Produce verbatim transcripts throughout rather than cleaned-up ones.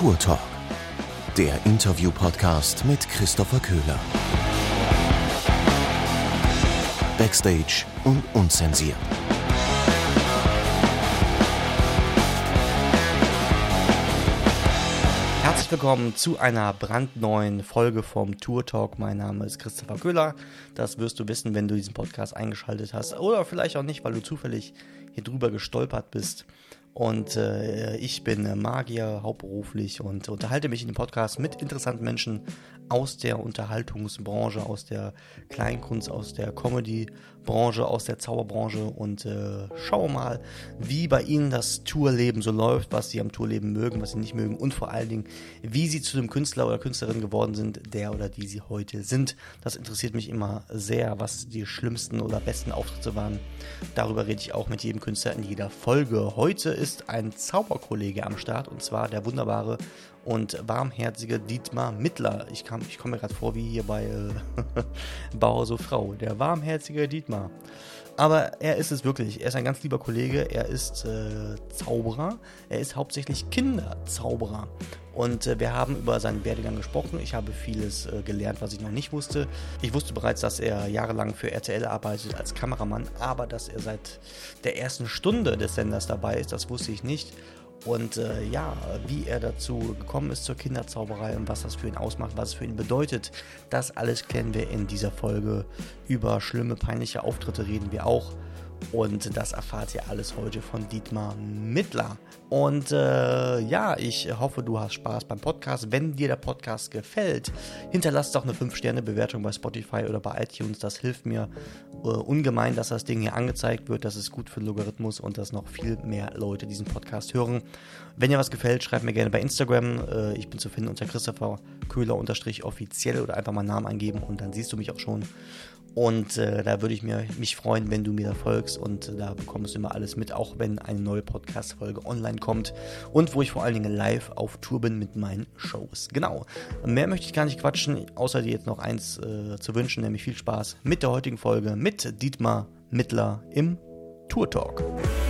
Tour Talk, der Interview-Podcast mit Christopher Köhler. Backstage und unzensiert. Herzlich willkommen zu einer brandneuen Folge vom Tour Talk. Mein Name ist Christopher Köhler. Das wirst du wissen, wenn du diesen Podcast eingeschaltet hast. Oder vielleicht auch nicht, weil du zufällig hier drüber gestolpert bist. Und äh, ich bin Magier hauptberuflich und unterhalte mich in dem Podcast mit interessanten Menschen aus der Unterhaltungsbranche, aus der Kleinkunst, aus der Comedy-Branche, aus der Zauberbranche und äh, schaue mal, wie bei ihnen das Tourleben so läuft, was sie am Tourleben mögen, was sie nicht mögen und vor allen Dingen, wie sie zu dem Künstler oder Künstlerin geworden sind, der oder die sie heute sind. Das interessiert mich immer sehr, was die schlimmsten oder besten Auftritte waren. Darüber rede ich auch mit jedem Künstler in jeder Folge. Heute ist ein Zauberkollege am Start und zwar der wunderbare und warmherzige Dietmar Mittler. Ich, kam, ich komme mir gerade vor wie hier bei äh, Bauer so Frau. Der warmherzige Dietmar. Aber er ist es wirklich. Er ist ein ganz lieber Kollege. Er ist äh, Zauberer. Er ist hauptsächlich Kinderzauberer. Und äh, wir haben über seinen Werdegang gesprochen. Ich habe vieles äh, gelernt, was ich noch nicht wusste. Ich wusste bereits, dass er jahrelang für R T L arbeitet als Kameramann. Aber dass er seit der ersten Stunde des Senders dabei ist, das wusste ich nicht. Und äh, ja, wie er dazu gekommen ist zur Kinderzauberei und was das für ihn ausmacht, was es für ihn bedeutet, das alles klären wir in dieser Folge. Über schlimme, peinliche Auftritte reden wir auch. Und das erfahrt ihr alles heute von Dietmar Mittler. Und äh, ja, ich hoffe, du hast Spaß beim Podcast. Wenn dir der Podcast gefällt, hinterlass doch eine fünf Sterne Bewertung bei Spotify oder bei iTunes. Das hilft mir äh, ungemein, dass das Ding hier angezeigt wird. Das ist gut für den Logarithmus und dass noch viel mehr Leute diesen Podcast hören. Wenn dir was gefällt, schreib mir gerne bei Instagram. Äh, ich bin zu finden unter Christopher Köhler unterstrich offiziell oder einfach meinen Namen eingeben und dann siehst du mich auch schon. Und äh, da würde ich mir, mich freuen, wenn du mir da folgst und äh, da bekommst du immer alles mit, auch wenn eine neue Podcast-Folge online kommt und wo ich vor allen Dingen live auf Tour bin mit meinen Shows. Genau, mehr möchte ich gar nicht quatschen, außer dir jetzt noch eins äh, zu wünschen, nämlich viel Spaß mit der heutigen Folge mit Dietmar Mittler im Tour Talk.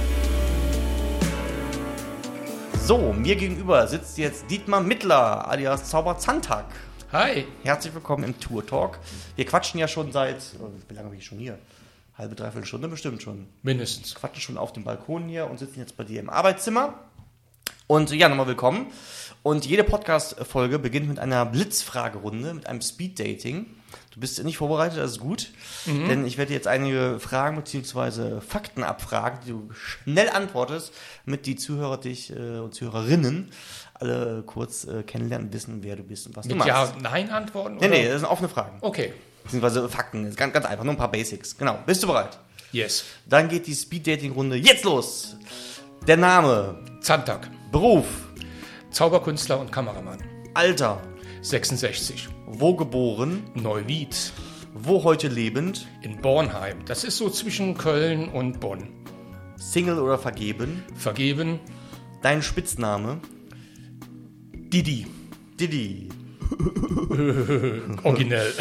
So, mir gegenüber sitzt jetzt Dietmar Mittler alias Zauberzantak. Hi. Herzlich willkommen im Tour Talk. Wir quatschen ja schon seit, wie lange bin ich schon hier? Halbe, dreiviertel Stunde bestimmt schon. Mindestens. Wir quatschen schon auf dem Balkon hier und sitzen jetzt bei dir im Arbeitszimmer. Und ja, nochmal willkommen. Und jede Podcast-Folge beginnt mit einer Blitzfragerunde, mit einem Speed-Dating. Du bist nicht vorbereitet, das ist gut. Mhm. Denn ich werde jetzt einige Fragen bzw. Fakten abfragen, die du schnell antwortest, damit die Zuhörer dich äh, und Zuhörerinnen alle kurz äh, kennenlernen und wissen, wer du bist und was mit du machst. Ja, Nein antworten? Nee, oder? nee, das sind offene Fragen. Okay. Beziehungsweise Fakten, das ist ganz, ganz einfach, nur ein paar Basics. Genau, bist du bereit? Yes. Dann geht die Speed-Dating-Runde jetzt los. Der Name. Zantak. Beruf. Zauberkünstler und Kameramann. Alter. sechsundsechzig. Wo geboren? Neuwied. Wo heute lebend? In Bornheim. Das ist so zwischen Köln und Bonn. Single oder vergeben? Vergeben. Dein Spitzname? Didi. Didi. Originell.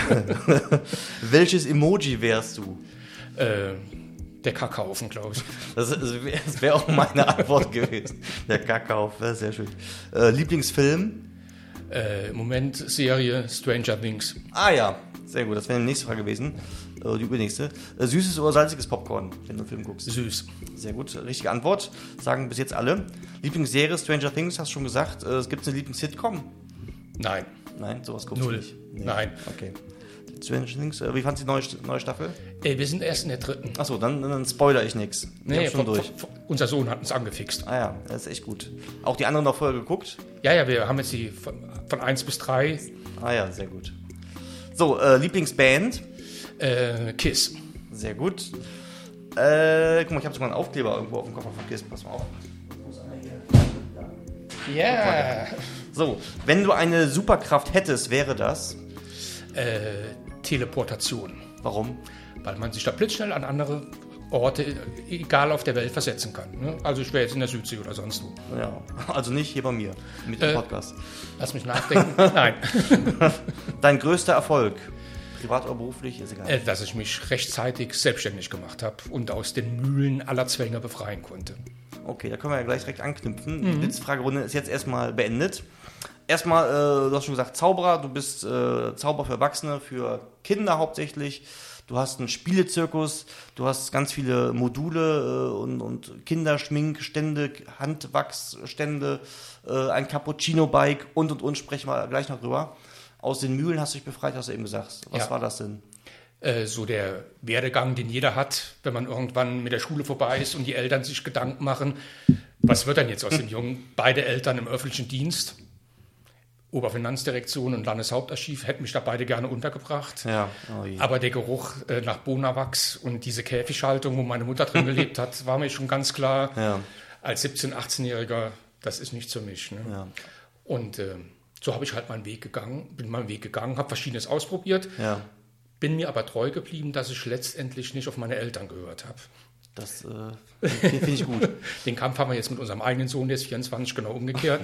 Welches Emoji wärst du? Äh, der Kackhaufen, glaube ich. Das, das wäre wär auch meine Antwort gewesen. Der Kackhaufen, das ist sehr schön. Äh, Lieblingsfilm? Äh, Im Moment Serie Stranger Things. Ah ja, sehr gut. Das wäre die nächste Frage gewesen. Äh, die übernächste. Äh, süßes oder salziges Popcorn, wenn du einen Film guckst? Süß. Sehr gut. Richtige Antwort. Sagen bis jetzt alle. Lieblingsserie Stranger Things, hast du schon gesagt. Äh, es gibt eine Lieblings-Sitcom? Nein. Nein, sowas guckst Null. du nicht. Nee. Nein. Okay. Stranger Things, äh, wie fandst du die neue, neue Staffel? Ey, wir sind erst in der dritten. Achso, dann, dann spoiler ich nichts. Nee, schon von, durch. von, von, unser Sohn hat uns angefixt. Ah ja, das ist echt gut. Auch die anderen noch vorher geguckt? Ja, ja, wir haben jetzt die von, von eins bis drei. Ah ja, sehr gut. So, äh, Lieblingsband? Äh, Kiss. Sehr gut. Äh, guck mal, ich habe sogar einen Aufkleber irgendwo auf dem Koffer von Kiss. Pass mal auf. Ja. Yeah. So, wenn du eine Superkraft hättest, wäre das? Äh, Teleportation. Warum? Weil man sich da blitzschnell an andere Orte, egal auf der Welt, versetzen kann. Ne? Also ich wäre jetzt in der Südsee oder sonst wo. Ja, also nicht hier bei mir mit dem äh, Podcast. Lass mich nachdenken. Nein. Dein größter Erfolg? Privat oder beruflich, ist egal. Äh, dass ich mich rechtzeitig selbstständig gemacht habe und aus den Mühlen aller Zwänge befreien konnte. Okay, da können wir ja gleich direkt anknüpfen. Mhm. Die Blitzfragerunde ist jetzt erstmal beendet. Erstmal, äh, du hast schon gesagt, Zauberer, du bist äh, Zauberer für Erwachsene, für Kinder hauptsächlich. Du hast einen Spielezirkus, du hast ganz viele Module äh, und, und Kinderschminkstände, Handwachsstände, äh, ein Cappuccino-Bike und und und, sprechen wir gleich noch drüber. Aus den Mühlen hast du dich befreit, hast du eben gesagt. Was ja. war das denn? Äh, so der Werdegang, den jeder hat, wenn man irgendwann mit der Schule vorbei ist und die Eltern sich Gedanken machen, was wird denn jetzt aus dem Jungen? Beide Eltern im öffentlichen Dienst. Oberfinanzdirektion und Landeshauptarchiv hätten mich da beide gerne untergebracht. Ja. Oh Aber der Geruch äh, nach Bonawachs und diese Käfighaltung, wo meine Mutter drin gelebt hat, war mir schon ganz klar, ja. als siebzehn-, achtzehnjähriger, das ist nicht für mich. Ne? Ja. Und äh, so habe ich halt meinen Weg gegangen, bin meinen Weg gegangen, habe Verschiedenes ausprobiert, ja. bin mir aber treu geblieben, dass ich letztendlich nicht auf meine Eltern gehört habe. Das äh, finde ich gut. Den Kampf haben wir jetzt mit unserem eigenen Sohn, der ist vierundzwanzig, genau umgekehrt.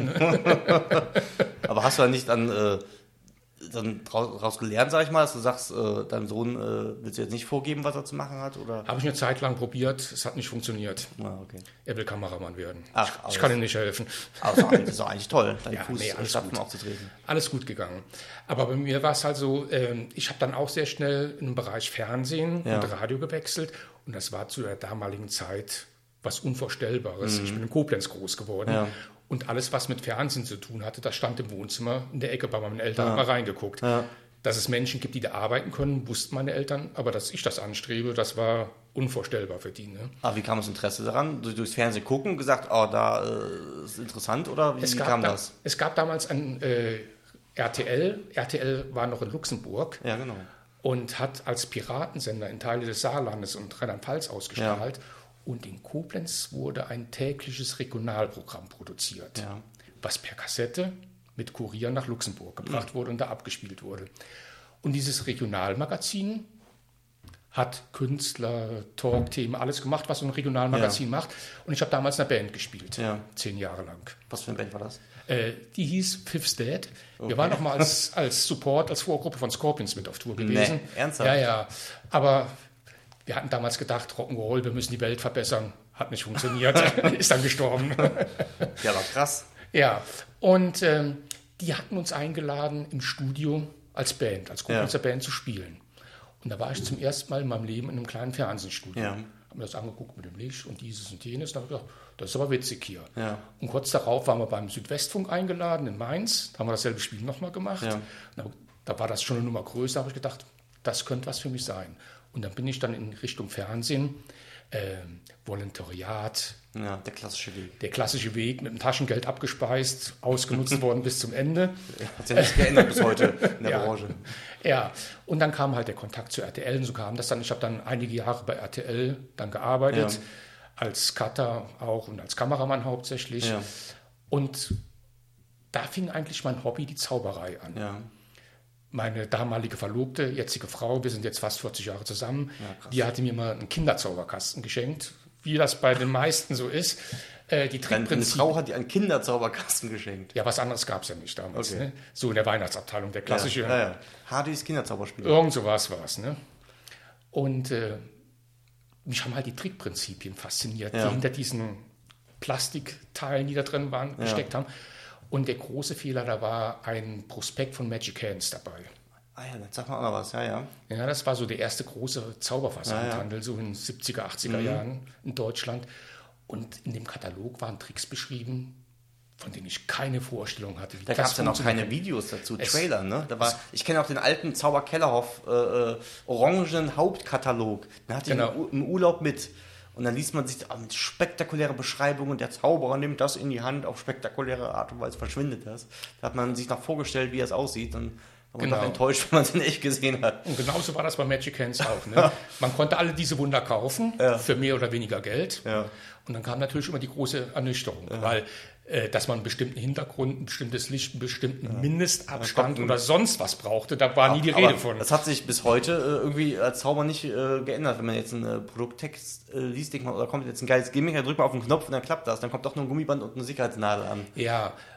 Ne? Aber hast du da nicht dann, äh, dann daraus gelernt, sag ich mal, dass du sagst, äh, deinem Sohn äh, willst du jetzt nicht vorgeben, was er zu machen hat? Oder? Habe ich eine Zeit lang probiert, es hat nicht funktioniert. Ah, okay. Er will Kameramann werden. Ach, ich, ich kann ihm nicht helfen. Aber das ist doch eigentlich toll, deinen Ja, Fuß nee, in alles Stapfen gut. aufzutreten. Alles gut gegangen. Aber bei mir war es halt so, äh, ich habe dann auch sehr schnell in den Bereich Fernsehen Ja. und Radio gewechselt. Und das war zu der damaligen Zeit was Unvorstellbares. Mhm. Ich bin in Koblenz groß geworden. Ja. Und alles, was mit Fernsehen zu tun hatte, das stand im Wohnzimmer in der Ecke bei meinen Eltern, Ja. mal reingeguckt. Ja. Dass es Menschen gibt, die da arbeiten können, wussten meine Eltern. Aber dass ich das anstrebe, das war unvorstellbar für die. Ne? Aber wie kam das Interesse daran? Du durchs Fernsehen gucken, gesagt, oh, da äh, ist interessant, oder wie, Es wie gab, kam da, das? es gab damals ein äh, R T L. R T L war noch in Luxemburg. Ja, genau. Und hat als Piratensender in Teile des Saarlandes und Rheinland-Pfalz ausgestrahlt. Ja. Und in Koblenz wurde ein tägliches Regionalprogramm produziert, ja. was per Kassette mit Kurier nach Luxemburg gebracht ja. wurde und da abgespielt wurde. Und dieses Regionalmagazin hat Künstler, Talkthemen, alles gemacht, was so ein Regionalmagazin ja. macht. Und ich habe damals in einer Band gespielt, ja. zehn Jahre lang. Was für eine Band war das? Äh, die hieß Fifth Dead. Okay. Wir waren noch mal als, als Support, als Vorgruppe von Scorpions mit auf Tour gewesen. Nee, ernsthaft? Ja, ja. Aber wir hatten damals gedacht, Rock'n'Roll, wir müssen die Welt verbessern. Hat nicht funktioniert. Ist dann gestorben. Ja, war krass. Ja, und ähm, die hatten uns eingeladen, im Studio als Band, als Koblenzer ja. Band zu spielen. Und da war ich zum ersten Mal in meinem Leben in einem kleinen Fernsehstudio. Ja. Habe mir das angeguckt mit dem Licht und dieses und jenes. Da habe ich gedacht, das ist aber witzig hier. Ja. Und kurz darauf waren wir beim Südwestfunk eingeladen in Mainz. Da haben wir dasselbe Spiel nochmal gemacht. Ja. Da, da war das schon eine Nummer größer. Da habe ich gedacht, das könnte was für mich sein. Und dann bin ich dann in Richtung Fernsehen, äh, Volontariat. Ja, der klassische Weg. Der klassische Weg, mit dem Taschengeld abgespeist, ausgenutzt worden bis zum Ende. Hat sich ja nicht geändert bis heute in der ja. Branche. Ja, und dann kam halt der Kontakt zu R T L und so kam das dann. Ich habe dann einige Jahre bei R T L dann gearbeitet, ja. als Cutter auch und als Kameramann hauptsächlich. Ja. Und da fing eigentlich mein Hobby, die Zauberei, an. Ja. Meine damalige Verlobte, jetzige Frau, wir sind jetzt fast vierzig Jahre zusammen, ja, die hatte mir mal einen Kinderzauberkasten geschenkt, wie das bei den meisten so ist. Äh, die Deine Frau hat dir einen Kinderzauberkasten geschenkt? Ja, was anderes gab es ja nicht damals. Okay. Ne? So in der Weihnachtsabteilung, der klassische. Ja, ja, ja. Hardys Kinderzauberspiel. Irgend so was war es. Ne? Und äh, mich haben halt die Trickprinzipien fasziniert, ja. die hinter diesen Plastikteilen, die da drin waren, ja. gesteckt haben. Und der große Fehler, da war ein Prospekt von Magic Hands dabei. Ah ja, jetzt sag mal auch noch was, ja, ja. Ja, das war so der erste große Zauberversandhandel, ja, ja. so in den siebziger, achtziger mhm. Jahren in Deutschland. Und in dem Katalog waren Tricks beschrieben, von denen ich keine Vorstellung hatte. Wie da gab es dann auch keine Videos dazu, es, Trailer, ne? Da war, ich kenne auch den alten Zauber Kellerhoff äh, äh, orangenen Hauptkatalog. Den hatte genau. ich im Urlaub mit. Und dann liest man sich ah, mit spektakulärer Beschreibung und der Zauberer nimmt das in die Hand, auf spektakuläre Art und Weise verschwindet das. Da hat man sich noch vorgestellt, wie es aussieht. Dann war man genau. doch enttäuscht, wenn man es in echt gesehen hat. Und genauso war das bei Magic Hands auch. Ne? Man konnte alle diese Wunder kaufen, ja. für mehr oder weniger Geld. Ja. Und dann kam natürlich immer die große Ernüchterung, ja. weil äh, dass man einen bestimmten Hintergrund, ein bestimmtes Licht, einen bestimmten ja. Mindestabstand oder sonst was brauchte, da war nie die Rede von. Das hat sich bis heute äh, irgendwie als Zauber nicht äh, geändert. Wenn man jetzt einen äh, Produkttext äh, liest, denkt man, oder kommt jetzt ein geiles Gimmick, dann drückt man auf den Knopf und dann klappt das. Dann kommt doch nur ein Gummiband und eine Sicherheitsnadel an. Ja,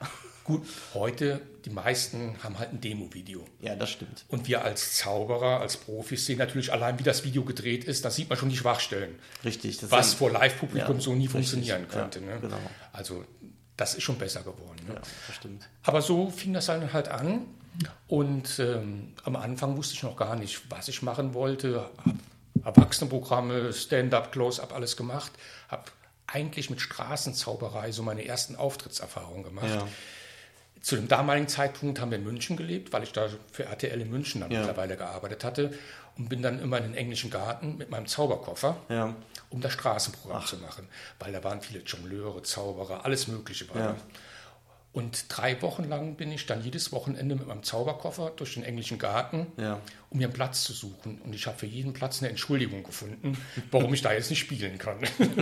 Gut, heute, die meisten haben halt ein Demo-Video. Ja, das stimmt. Und wir als Zauberer, als Profis sehen natürlich allein, wie das Video gedreht ist, da sieht man schon die Schwachstellen. Richtig. Das was sind, vor Live-Publikum ja, so nie richtig, funktionieren könnte. Ja, ne? Genau. Also das ist schon besser geworden. Ne? Ja, das stimmt. Aber so fing das dann halt an. Und ähm, am Anfang wusste ich noch gar nicht, was ich machen wollte. Hab Erwachsenenprogramme, Stand-up, Close-up, alles gemacht. Habe eigentlich mit Straßenzauberei so meine ersten Auftrittserfahrungen gemacht. Ja. Zu dem damaligen Zeitpunkt haben wir in München gelebt, weil ich da für R T L in München dann ja. mittlerweile gearbeitet hatte und bin dann immer in den englischen Garten mit meinem Zauberkoffer, ja. um das Straßenprogramm Ach. zu machen, weil da waren viele Jongleure, Zauberer, alles Mögliche war ja. da. Und drei Wochen lang bin ich dann jedes Wochenende mit meinem Zauberkoffer durch den englischen Garten, ja. um mir einen Platz zu suchen. Und ich habe für jeden Platz eine Entschuldigung gefunden, warum ich da jetzt nicht spielen kann.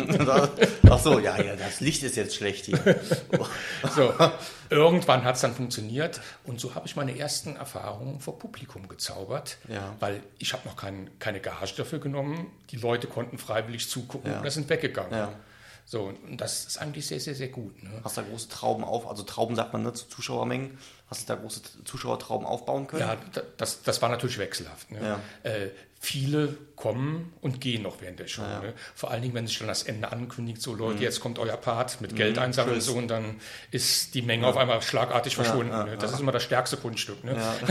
Ach so, ja, ja, das Licht ist jetzt schlecht hier. So, irgendwann hat es dann funktioniert. Und so habe ich meine ersten Erfahrungen vor Publikum gezaubert, ja. weil ich habe noch kein, keine Gage dafür genommen. Die Leute konnten freiwillig zugucken ja. oder sind weggegangen. Ja. So, und das ist eigentlich sehr, sehr, sehr gut. Ne? Hast du da große Trauben auf, also Trauben sagt man, ne, zu Zuschauermengen, hast du da große Zuschauertrauben aufbauen können? Ja, das, das war natürlich wechselhaft. Ne? Ja. Äh, viele kommen und gehen noch während der Show. Ja. Ne? Vor allen Dingen, wenn sich dann das Ende ankündigt, so Leute, mhm. jetzt kommt euer Part mit mhm. Geld einsammeln und so, und dann ist die Menge ja. auf einmal schlagartig verschwunden. Ja, ja, ne? Das ja. ist immer das stärkste Kunststück. Ne? Ja.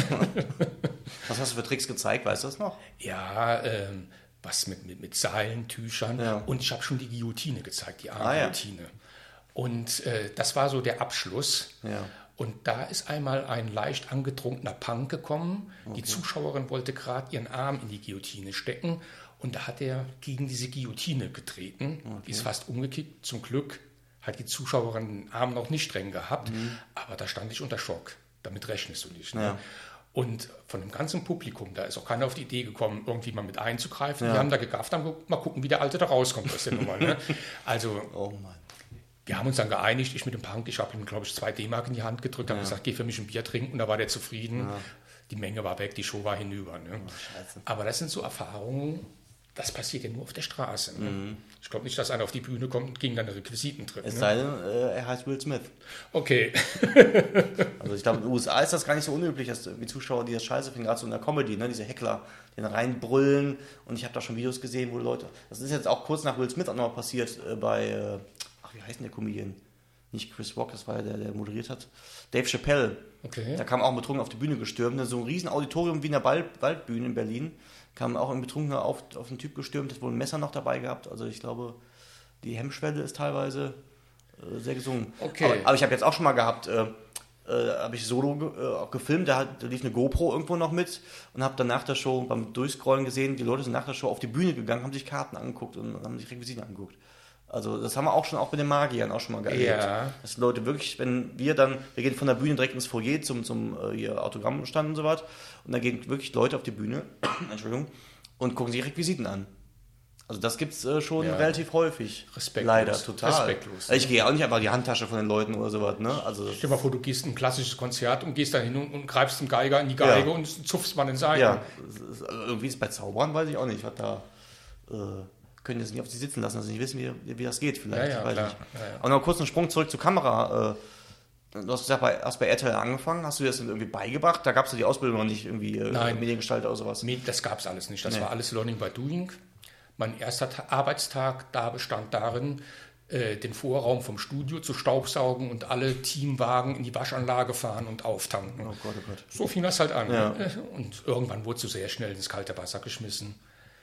Was hast du für Tricks gezeigt, weißt du das noch? Ja, ähm, was mit, mit, mit Seilen, Tüchern ja. und ich habe schon die Guillotine gezeigt, die Armguillotine. Ah, ja. Und äh, das war so der Abschluss. Ja. Und da ist einmal ein leicht angetrunkener Punk gekommen. Okay. Die Zuschauerin wollte gerade ihren Arm in die Guillotine stecken und da hat er gegen diese Guillotine getreten. Okay. Die ist fast umgekippt. Zum Glück hat die Zuschauerin den Arm noch nicht streng gehabt, mhm. aber da stand ich unter Schock. Damit rechnest du nicht. Ne? Ja. Und von dem ganzen Publikum, da ist auch keiner auf die Idee gekommen, irgendwie mal mit einzugreifen. Ja. Die haben da gegafft, haben mal gucken, wie der Alte da rauskommt aus der Nummer. Ne? Also, oh Mann. Wir haben uns dann geeinigt, ich mit dem Punk, ich habe ihm, glaube ich, zwei D-Mark in die Hand gedrückt, habe ja. gesagt, geh für mich ein Bier trinken, und da war der zufrieden. Ja. Die Menge war weg, die Show war hinüber. Ne? Oh, aber das sind so Erfahrungen, das passiert ja nur auf der Straße. Ne? Mhm. Ich glaube nicht, dass einer auf die Bühne kommt und gegen deine Requisiten tritt. Es ne? sei denn, äh, er heißt Will Smith. Okay. Also ich glaube, in den U S A ist das gar nicht so unüblich, dass die Zuschauer, die das scheiße finden, gerade so in der Comedy, ne? Diese Heckler, die dann reinbrüllen. Und ich habe da schon Videos gesehen, wo Leute, das ist jetzt auch kurz nach Will Smith auch noch passiert, äh, bei, äh, ach, wie heißt denn der Comedian? Nicht Chris Rock, das war ja der, der moderiert hat. Dave Chappelle. Okay. Da kam auch ein Betrunkener auf die Bühne gestürmt. So ein riesen Auditorium wie in der Wald, Waldbühne in Berlin. Kam auch ein Betrunkener auf, auf den Typ gestürmt, hat wohl ein Messer noch dabei gehabt. Also ich glaube, die Hemmschwelle ist teilweise äh, sehr gesungen. Okay. Aber, aber ich habe jetzt auch schon mal gehabt, äh, äh, habe ich Solo ge, äh, gefilmt, da, hat, da lief eine GoPro irgendwo noch mit und habe dann nach der Show beim Durchscrollen gesehen, die Leute sind nach der Show auf die Bühne gegangen, haben sich Karten angeguckt und haben sich Requisiten angeguckt. Also das haben wir auch schon, auch bei den Magiern auch schon mal erlebt. Ja. Dass Leute wirklich, wenn wir dann, wir gehen von der Bühne direkt ins Foyer zum, zum äh, hier Autogrammstand und so was, und dann gehen wirklich Leute auf die Bühne, Entschuldigung, und gucken sich Requisiten an. Also das gibt es äh, schon ja. relativ häufig. Respektlos. Leider, total. Respektlos. Ich gehe auch nicht einfach in die Handtasche von den Leuten oder sowas. Ne? Also stell dir mal vor, du gehst in ein klassisches Konzert und gehst da hin und, und greifst den Geiger in die Geige ja. und zupfst mal den Seil. Ja, ist, also irgendwie ist es bei Zaubern, weiß ich auch nicht, was da... Äh, können das nicht auf sich sitzen lassen, dass sie nicht wissen, wie, wie das geht vielleicht. Ja, ja, weiß klar. Nicht. Ja, ja. Aber noch kurz einen Sprung zurück zur Kamera. Du hast gesagt, hast bei R T L angefangen, hast du das irgendwie beigebracht? Da gab es ja die Ausbildung noch nicht, irgendwie Nein. Mediengestalter oder sowas? Das gab es alles nicht. Das nee. war alles Learning by Doing. Mein erster Arbeitstag da bestand darin, den Vorraum vom Studio zu staubsaugen und alle Teamwagen in die Waschanlage fahren und auftanken. Oh Gott, oh Gott. So fing das halt an. Ja. Und irgendwann wurde es sehr schnell ins kalte Wasser geschmissen.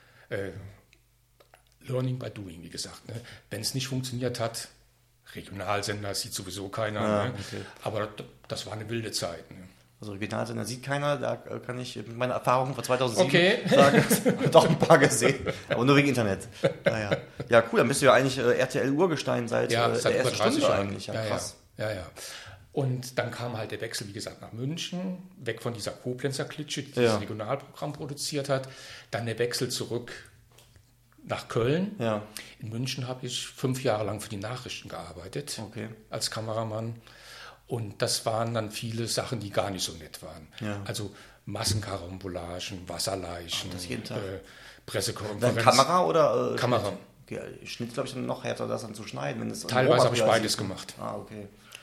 Learning by Doing, wie gesagt. Ne? Wenn es nicht funktioniert hat, Regionalsender sieht sowieso keiner. Ja, ne? Okay. Aber das war eine wilde Zeit. Ne? Also Regionalsender sieht keiner, da kann ich meine Erfahrungen von zweitausendsieben okay. sagen, doch ein paar gesehen, aber nur wegen Internet. Naja. Ja, cool, dann bist du ja eigentlich äh, R T L-Urgestein seit, ja, äh, seit der ersten Stunde Jahren. eigentlich. Ja, ja, krass. Ja, ja, ja. Und dann kam halt der Wechsel, wie gesagt, nach München, weg von dieser Koblenzer Klitsche, die ja. das Regionalprogramm produziert hat, dann der Wechsel zurück nach Köln. Ja. In München habe ich fünf Jahre lang für die Nachrichten gearbeitet, okay. als Kameramann. Und das waren dann viele Sachen, die gar nicht so nett waren. Ja. Also Massenkarambolagen, Wasserleichen, Ach, äh, Pressekonferenzen. Kamera oder? Äh, Kamera. Schnitt, okay. Schnitt, glaube ich, noch härter, das dann zu schneiden. Wenn es Teilweise habe ich beides gemacht. Ah, okay.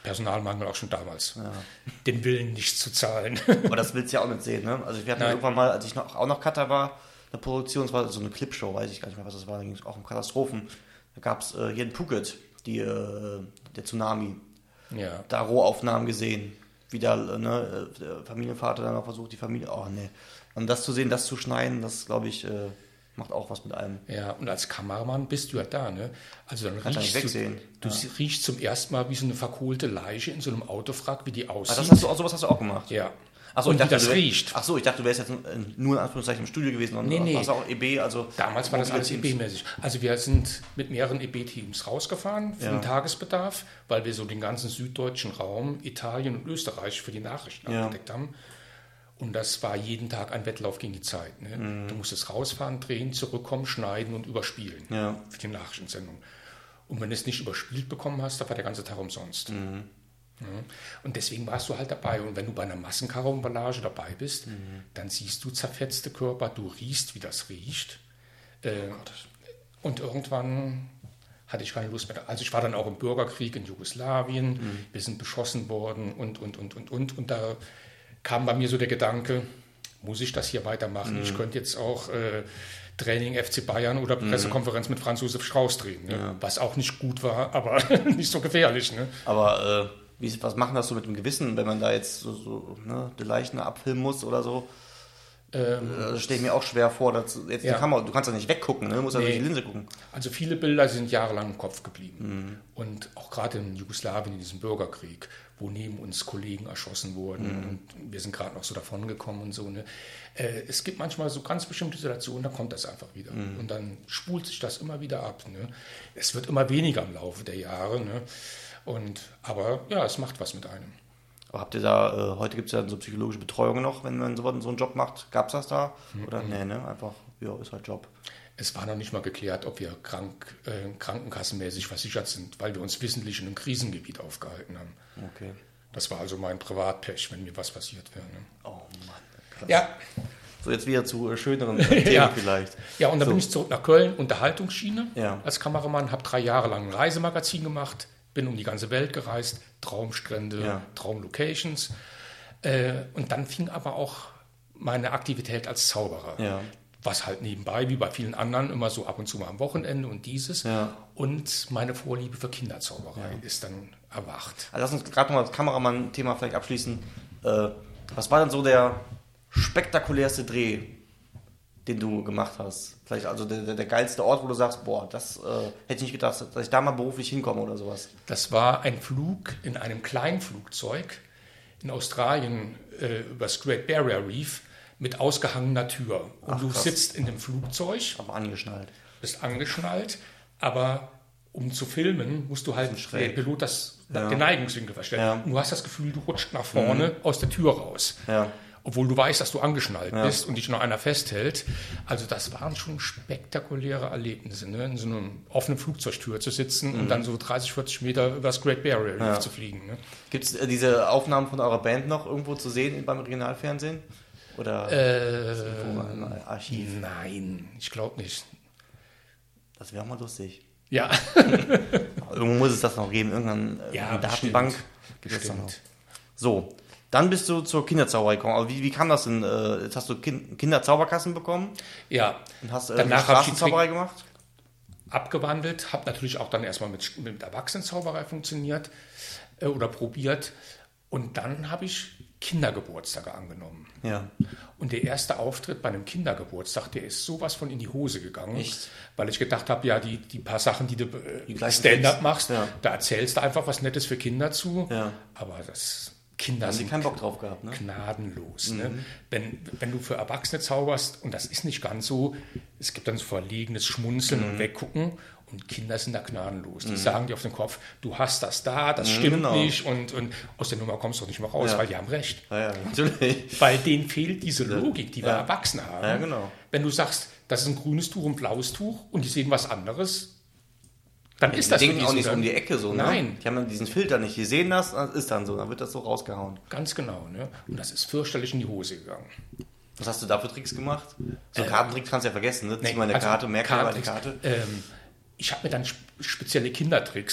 Personalmangel auch schon damals. Ja. Den Willen nicht zu zahlen. Aber das willst du ja auch nicht sehen, ne? Also wir hatten ja irgendwann mal, als ich noch, auch noch Cutter war, eine Produktion, es war so eine Clipshow, weiß ich gar nicht mehr, was das war, da ging es auch um Katastrophen. Da gab es äh, hier in Phuket, die, äh, der Tsunami, ja. Da Rohaufnahmen gesehen, wie da ne, der Familienvater dann auch versucht, die Familie, oh ne. Und das zu sehen, das zu schneiden, das glaube ich, äh, macht auch was mit einem. Ja, und als Kameramann bist du ja da, ne? Also dann Kannst riechst du, du ja. riechst zum ersten Mal wie so eine verkohlte Leiche in so einem Autofrack, wie die aussieht. Ah, das hast du auch, sowas hast du auch gemacht? Ja. Achso, und ich dachte, wie das wär, riecht. Achso, ich dachte, du wärst jetzt nur in Anführungszeichen im Studio gewesen und nee, nee. hast auch E B, also... Damals war das alles E B-mäßig. Also wir sind mit mehreren E B-Teams rausgefahren für ja. den Tagesbedarf, weil wir so den ganzen süddeutschen Raum, Italien und Österreich für die Nachrichten ja. abgedeckt haben. Und das war jeden Tag ein Wettlauf gegen die Zeit. Ne? Mhm. Du musstest rausfahren, drehen, zurückkommen, schneiden und überspielen ja. für die Nachrichtensendung. Und wenn du es nicht überspielt bekommen hast, dann war der ganze Tag umsonst. Mhm. Ja. Und deswegen warst du halt dabei. Und wenn du bei einer Massenkarambolage dabei bist, mhm. dann siehst du zerfetzte Körper, du riechst, wie das riecht. Äh, und irgendwann hatte ich keine Lust mehr. Also ich war dann auch im Bürgerkrieg in Jugoslawien, mhm. wir sind beschossen worden und, und, und, und, und. Und da kam bei mir so der Gedanke, muss ich das hier weitermachen? Mhm. Ich könnte jetzt auch äh, Training F C Bayern oder Pressekonferenz mhm. mit Franz Josef Strauß drehen, ne? Ja. Was auch nicht gut war, aber nicht so gefährlich. Ne? Aber äh, wie, was machen das so mit dem Gewissen, wenn man da jetzt so, so ne, die Leichen abfilmen muss oder so? Ähm, das stelle ich mir auch schwer vor. Dass jetzt ja. die Kamera, du kannst ja nicht weggucken, ne? Du musst ja nee. durch die Linse gucken. Also viele Bilder sind jahrelang im Kopf geblieben. Mhm. Und auch gerade in Jugoslawien, in diesem Bürgerkrieg, wo neben uns Kollegen erschossen wurden mhm. und wir sind gerade noch so davon gekommen und so. Ne? Äh, es gibt manchmal so ganz bestimmte Situationen, da kommt das einfach wieder. Mhm. Und dann spult sich das immer wieder ab. Ne? Es wird immer weniger im Laufe der Jahre. Ne? Und, aber ja, es macht was mit einem. Aber habt ihr da, äh, heute gibt es ja so psychologische Betreuung noch, wenn man so, so einen Job macht. Gab es das da? Mhm. Oder nee, ne? Einfach, ja, ist halt Job. Es war noch nicht mal geklärt, ob wir krank, äh, krankenkassenmäßig versichert sind, weil wir uns wissentlich in einem Krisengebiet aufgehalten haben. Okay. Das war also mein Privatpech, wenn mir was passiert wäre. Ne? Oh Mann, krass. Ja. So, jetzt wieder zu äh, schöneren Themen ja. vielleicht. Ja, und dann so. bin ich zurück nach Köln, Unterhaltungsschiene ja. als Kameramann, habe drei Jahre lang ein Reisemagazin gemacht, bin um die ganze Welt gereist, Traumstrände, ja. Traumlocations. Äh, und dann fing aber auch meine Aktivität als Zauberer. Ja. Was halt nebenbei, wie bei vielen anderen, immer so ab und zu mal am Wochenende und dieses. Ja. Und meine Vorliebe für Kinderzauberei ja. ist dann erwacht. Also lass uns gerade noch mal das Kameramann-Thema vielleicht abschließen. Äh, was war denn so der spektakulärste Dreh, den du gemacht hast? Vielleicht also der, der, der geilste Ort, wo du sagst, boah, das äh, hätte ich nicht gedacht, dass ich da mal beruflich hinkomme oder sowas. Das war ein Flug in einem Kleinflugzeug in Australien äh, über das Great Barrier Reef mit ausgehangener Tür. Und Ach, du krass. sitzt in dem Flugzeug. Aber angeschnallt. Bist angeschnallt, aber um zu filmen, musst du halt der Pilot das, ja. den Neigungswinkel verstellen. Ja. Und du hast das Gefühl, du rutscht nach vorne mhm. aus der Tür raus. Ja. Obwohl du weißt, dass du angeschnallt ja. bist und dich noch einer festhält. Also das waren schon spektakuläre Erlebnisse, ne? In so einer offenen Flugzeugtür zu sitzen mhm. und dann so dreißig, vierzig Meter über das Great Barrier Reef ja. zu fliegen. Ne? Gibt es äh, diese Aufnahmen von eurer Band noch irgendwo zu sehen beim Regionalfernsehen? Oder äh, ist irgendwo im Archiv? Nein, ich glaube nicht. Das wäre mal lustig. Ja. Irgendwo muss es das noch geben, irgendeine ja, Datenbank gibt es das noch. So, dann bist du zur Kinderzauberei gekommen. Aber wie, wie kam das denn? Jetzt hast du kind, Kinderzauberkassen bekommen? Ja. Und hast äh, danach Straßenzauberei gemacht? Abgewandelt, habe natürlich auch dann erstmal mit, mit Erwachsenenzauberei funktioniert äh, oder probiert. Und dann habe ich Kindergeburtstage angenommen. Ja. Und der erste Auftritt bei einem Kindergeburtstag, der ist sowas von in die Hose gegangen. Echt? Weil ich gedacht habe, ja, die, die paar Sachen, die du äh, Stand-up machst, ja. da erzählst du einfach was Nettes für Kinder zu. Ja. Aber das Kinder haben die keinen Bock drauf gehabt, ne? Gnadenlos. Mhm. Ne? Wenn, wenn du für Erwachsene zauberst, und das ist nicht ganz so, es gibt dann so verlegenes Schmunzeln mhm. und Weggucken. Und Kinder sind da gnadenlos. Die mhm. sagen dir auf den Kopf, du hast das da, das mhm, stimmt genau. nicht und, und aus der Nummer kommst du nicht mehr raus, ja. weil die haben recht. Ja, ja, natürlich. Weil denen fehlt diese Logik, die wir ja. Erwachsene haben. Ja, genau. Wenn du sagst, das ist ein grünes Tuch und ein blaues Tuch und die sehen was anderes, dann ja, ist das die denken auch nicht so um die Ecke so. Ne? Nein. Die haben dann diesen Filter nicht. Die sehen das, das ist dann so. Dann wird das so rausgehauen. Ganz genau. Ne? Und das ist fürchterlich in die Hose gegangen. Was hast du da für Tricks gemacht? So äh, Kartentricks kannst du ja vergessen. Ne? Zieh nee, mal eine also Karte, merk dir mal die Karte. Ähm, ich habe mir dann spezielle Kindertricks,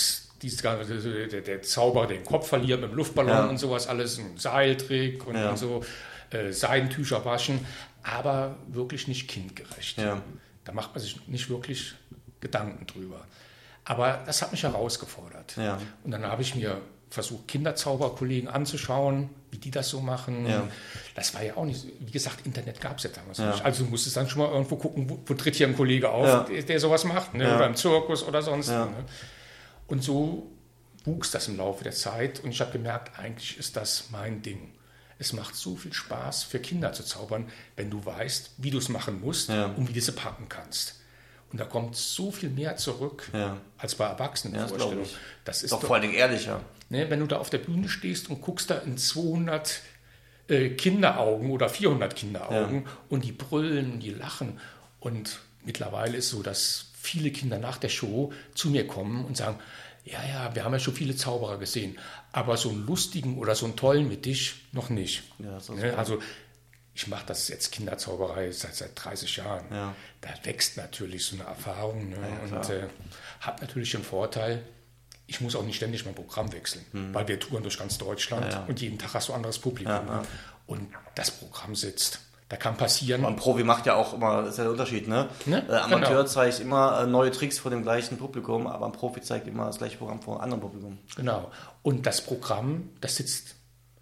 dieses, der, der Zauberer, der den Kopf verliert mit dem Luftballon ja. und sowas, alles ein Seiltrick und, ja. und so, äh, Seidentücher waschen, aber wirklich nicht kindgerecht. Ja. Da macht man sich nicht wirklich Gedanken drüber. Aber das hat mich herausgefordert. Ja. Und dann habe ich mir versucht, Kinderzauberkollegen anzuschauen, wie die das so machen. Ja. Das war ja auch nicht, wie gesagt, Internet gab es ja damals ja. nicht. Also du musstest dann schon mal irgendwo gucken, wo, wo tritt hier ein Kollege auf, ja. der, der sowas macht, ne? ja. oder im Zirkus oder sonst. Ja. Ne? Und so wuchs das im Laufe der Zeit und ich habe gemerkt, eigentlich ist das mein Ding. Es macht so viel Spaß, für Kinder zu zaubern, wenn du weißt, wie du es machen musst ja. und wie du sie packen kannst. Und da kommt so viel mehr zurück ja. als bei Erwachsenenvorstellungen. Ja, das, das ist doch, doch vor allen Dingen ehrlicher. Ne, wenn du da auf der Bühne stehst und guckst da in zweihundert äh, Kinderaugen oder vierhundert Kinderaugen ja. und die brüllen und die lachen. Und mittlerweile ist so, dass viele Kinder nach der Show zu mir kommen und sagen, ja, ja, wir haben ja schon viele Zauberer gesehen, aber so einen lustigen oder so einen tollen wie dich noch nicht. Ja, das ist ne? Also ich mache das jetzt Kinderzauberei seit, seit dreißig Jahren. Ja. Da wächst natürlich so eine Erfahrung ne? ja, und äh, habe natürlich den Vorteil, ich muss auch nicht ständig mein Programm wechseln, mhm. weil wir touren durch ganz Deutschland ja, ja. und jeden Tag hast du ein anderes Publikum. Ja, ja. Und das Programm sitzt. Da kann passieren. Ein Profi macht ja auch immer, das ist ja der Unterschied, ne? ne? Äh, Amateur genau. zeigt immer äh, neue Tricks vor dem gleichen Publikum, aber ein Profi zeigt immer das gleiche Programm vor einem anderen Publikum. Genau. Und das Programm, das sitzt.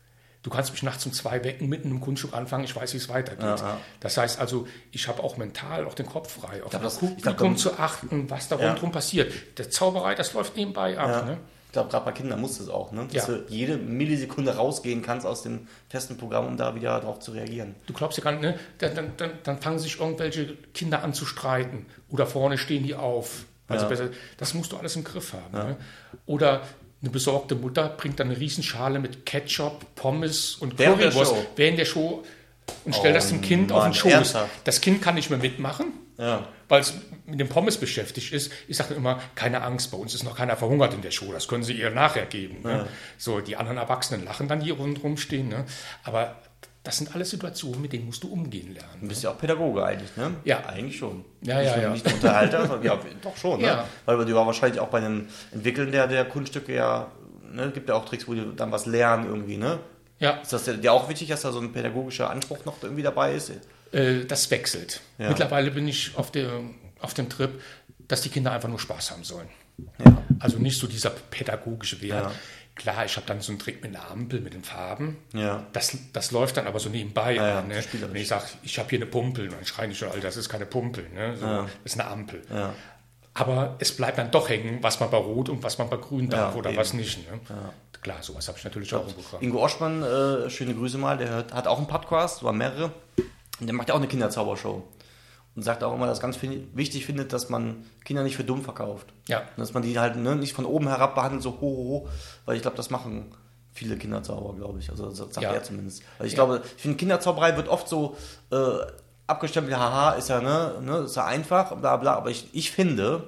Du kannst mich nachts um zwei wecken, mitten im Kunststück anfangen, ich weiß, wie es weitergeht. Ja, ja. Das heißt also, ich habe auch mental auch den Kopf frei, auf das Publikum zu achten, was da rundherum ja. passiert. Der Zauberei, das läuft nebenbei ab. Ja. Ne? Ich glaube, gerade bei Kindern muss das auch, ne? Dass ja. du jede Millisekunde rausgehen kannst aus dem festen Programm, um da wieder drauf zu reagieren. Du glaubst ja gar nicht, ne? Dann, dann, dann fangen sich irgendwelche Kinder an zu streiten oder vorne stehen die auf. Also ja. besser, das musst du alles im Griff haben. Ja. Ne? Oder eine besorgte Mutter bringt dann eine Riesenschale mit Ketchup, Pommes und Currywurst während der Show und stellt oh, das dem Kind Mann, auf den Schoß. Ernsthaft? Das Kind kann nicht mehr mitmachen, ja. weil es mit dem Pommes beschäftigt ist. Ich sage immer, keine Angst, bei uns ist noch keiner verhungert in der Show, das können Sie ihr nachher geben. Ja. Ne? So, die anderen Erwachsenen lachen dann hier rundherum stehen. Ne? Aber das sind alles Situationen, mit denen musst du umgehen lernen. Du bist ja auch Pädagoge eigentlich, ne? Ja. Eigentlich schon. Ja, nicht ja, nur, ja. Nicht nur Unterhalter, sondern ja, doch schon, ja. ne? Weil du war wahrscheinlich auch bei dem Entwickeln der, der Kunststücke ja, ne, gibt ja auch Tricks, wo die dann was lernen irgendwie, ne? Ja. Ist das dir auch wichtig, dass da so ein pädagogischer Anspruch noch irgendwie dabei ist? Äh, das wechselt. Ja. Mittlerweile bin ich auf, der, auf dem Trip, dass die Kinder einfach nur Spaß haben sollen. Ja. Also nicht so dieser pädagogische Wert. Ja. Klar, ich habe dann so einen Trick mit einer Ampel, mit den Farben. Ja. Das, das läuft dann aber so nebenbei. Ja, ja, ne? Wenn ich sage, ich habe hier eine Pumpel, dann schreien die schon, Alter, das ist keine Pumpel, ne? So, ja. Das ist eine Ampel. Ja. Aber es bleibt dann doch hängen, was man bei Rot und was man bei Grün darf ja, oder eben. Was nicht. Ne? Ja. Klar, sowas habe ich natürlich auch im Programm. Ingo Oschmann, äh, schöne Grüße mal, der hört, hat auch einen Podcast, war mehrere. Und der macht ja auch eine Kinderzaubershow. Und sagt auch immer, dass ganz find, wichtig findet, dass man Kinder nicht für dumm verkauft. Ja. Und dass man die halt ne, nicht von oben herab behandelt, so ho, ho, ho. Weil ich glaube, das machen viele Kinderzauberer, glaube ich. Also das sagt ja. er zumindest. Also ich ja. glaube, ich finde, Kinderzauberei wird oft so äh, abgestempelt, haha, ist ja, ne, ne, ist ja einfach, bla bla. Aber ich, ich finde,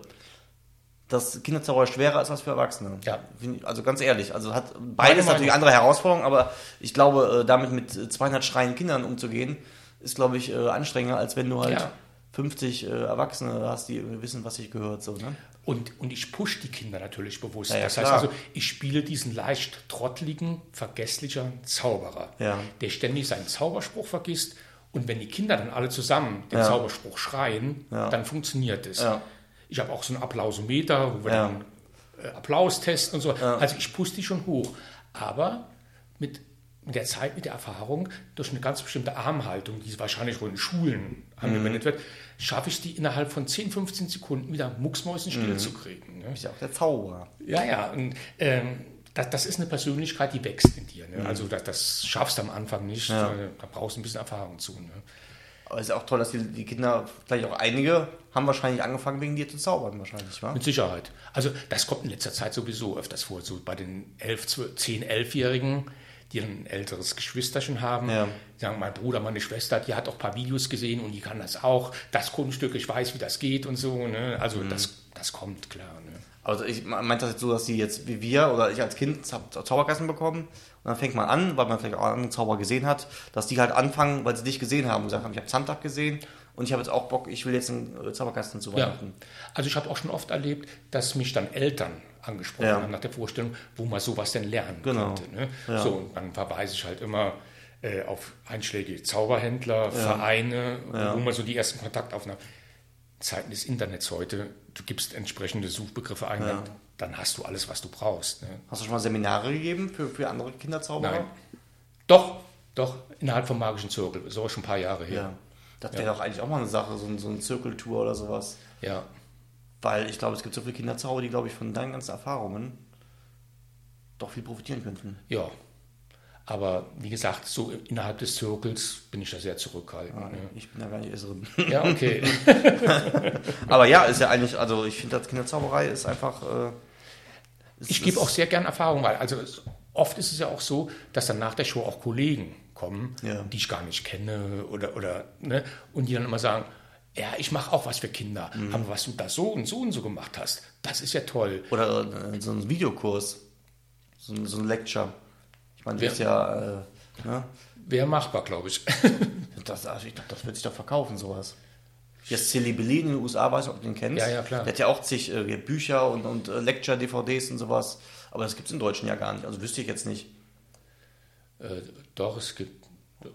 dass Kinderzauberei schwerer ist als für Erwachsene. Ja. Also ganz ehrlich, also hat beides natürlich andere Herausforderungen, aber ich glaube, damit mit zweihundert schreienden Kindern umzugehen, ist, glaube ich, anstrengender, als wenn du halt ja. fünfzig Erwachsene hast, die wissen, was sich gehört. So, ne? Und, und ich pushe die Kinder natürlich bewusst. Ja, ja, das klar. heißt also, ich spiele diesen leicht trottligen, vergesslichen Zauberer, ja. der ständig seinen Zauberspruch vergisst. Und wenn die Kinder dann alle zusammen den ja. Zauberspruch schreien, ja. dann funktioniert es. Ja. Ich habe auch so einen Applausometer, wo wir ja. dann äh, Applaus testen und so. Ja. Also ich pushe die schon hoch. Aber mit, mit der Zeit, mit der Erfahrung, durch eine ganz bestimmte Armhaltung, die wahrscheinlich wohl in Schulen angewendet mhm. wird, schaffe ich es, die innerhalb von zehn, fünfzehn Sekunden wieder mucksmäuschenstill mhm. zu kriegen. Ne? Ist ja auch der Zauberer. Ja, ja. Und, ähm, das, das ist eine Persönlichkeit, die wächst in dir. Ne? Mhm. Also das, das schaffst du am Anfang nicht. Ja. Da brauchst du ein bisschen Erfahrung zu. Ne? Aber es ist auch toll, dass die, die Kinder, vielleicht auch einige, haben wahrscheinlich angefangen, wegen dir zu zaubern wahrscheinlich, wa? Mit Sicherheit. Also das kommt in letzter Zeit sowieso öfters vor. So bei den elf, zwölf, zehn, elfjährigen, die ein älteres Geschwisterchen haben. Ja. Die sagen, mein Bruder, meine Schwester, die hat auch ein paar Videos gesehen und die kann das auch. Das Kunststück, ich weiß, wie das geht und so. Ne? Also mhm. das, das kommt, klar. Ne? Also ich meinte das jetzt so, dass die jetzt wie wir oder ich als Kind Zauberkasten bekommen und dann fängt man an, weil man vielleicht auch einen Zauber gesehen hat, dass die halt anfangen, weil sie dich gesehen haben und gesagt haben, ich habe Zahntag gesehen und ich habe jetzt auch Bock, ich will jetzt einen Zauberkasten zu Weihnachten. Ja. Also ich habe auch schon oft erlebt, dass mich dann Eltern angesprochen Ja. haben nach der Vorstellung, wo man sowas denn lernen Genau. könnte. Ne? Ja. So, und dann verweise ich halt immer äh, auf einschlägige Zauberhändler, Vereine, Ja. wo man so die ersten Kontaktaufnahmen. Zeiten des Internets heute, du gibst entsprechende Suchbegriffe ein, Ja. dann hast du alles, was du brauchst. Ne? Hast du schon mal Seminare gegeben für, für andere Kinderzauberer? Nein. Doch, doch, innerhalb vom magischen Zirkel. Ist aber schon ein paar Jahre her. Ja. Das wäre doch eigentlich auch mal eine Sache, so, ein, so eine Zirkeltour oder sowas. Ja. Weil ich glaube, es gibt so viele Kinderzauberer, die, glaube ich, von deinen ganzen Erfahrungen doch viel profitieren könnten. Ja. Aber wie gesagt, so innerhalb des Zirkels bin ich da sehr zurückhaltend. Ja, ne? Ich bin da gar nicht erst drin. Ja, okay. Aber ja, ist ja eigentlich, also ich finde, das Kinderzauberei ist einfach... Äh, ist, Ich gebe ist- auch sehr gern Erfahrung, weil also es, oft ist es ja auch so, dass dann nach der Show auch Kollegen kommen, Ja. die ich gar nicht kenne oder, oder ne, und die dann immer sagen, ja, ich mache auch was für Kinder, Mhm. aber was du da so und so und so gemacht hast, das ist ja toll. Oder äh, so ein Videokurs, so, ein- so ein Lecture. Ich meine, du Ja. bist ja... Äh, ne? Wäre machbar, glaube ich. Das, also ich glaube, das wird sich doch verkaufen, sowas. Jetzt Silly Billy in den U S A, weiß nicht, ob du den kennst. Ja, ja, klar. Der hat ja auch zig äh, Bücher und, und äh, Lecture-D V Ds und sowas. Aber das gibt es im Deutschen ja gar nicht. Also wüsste ich jetzt nicht. äh, doch, es gibt,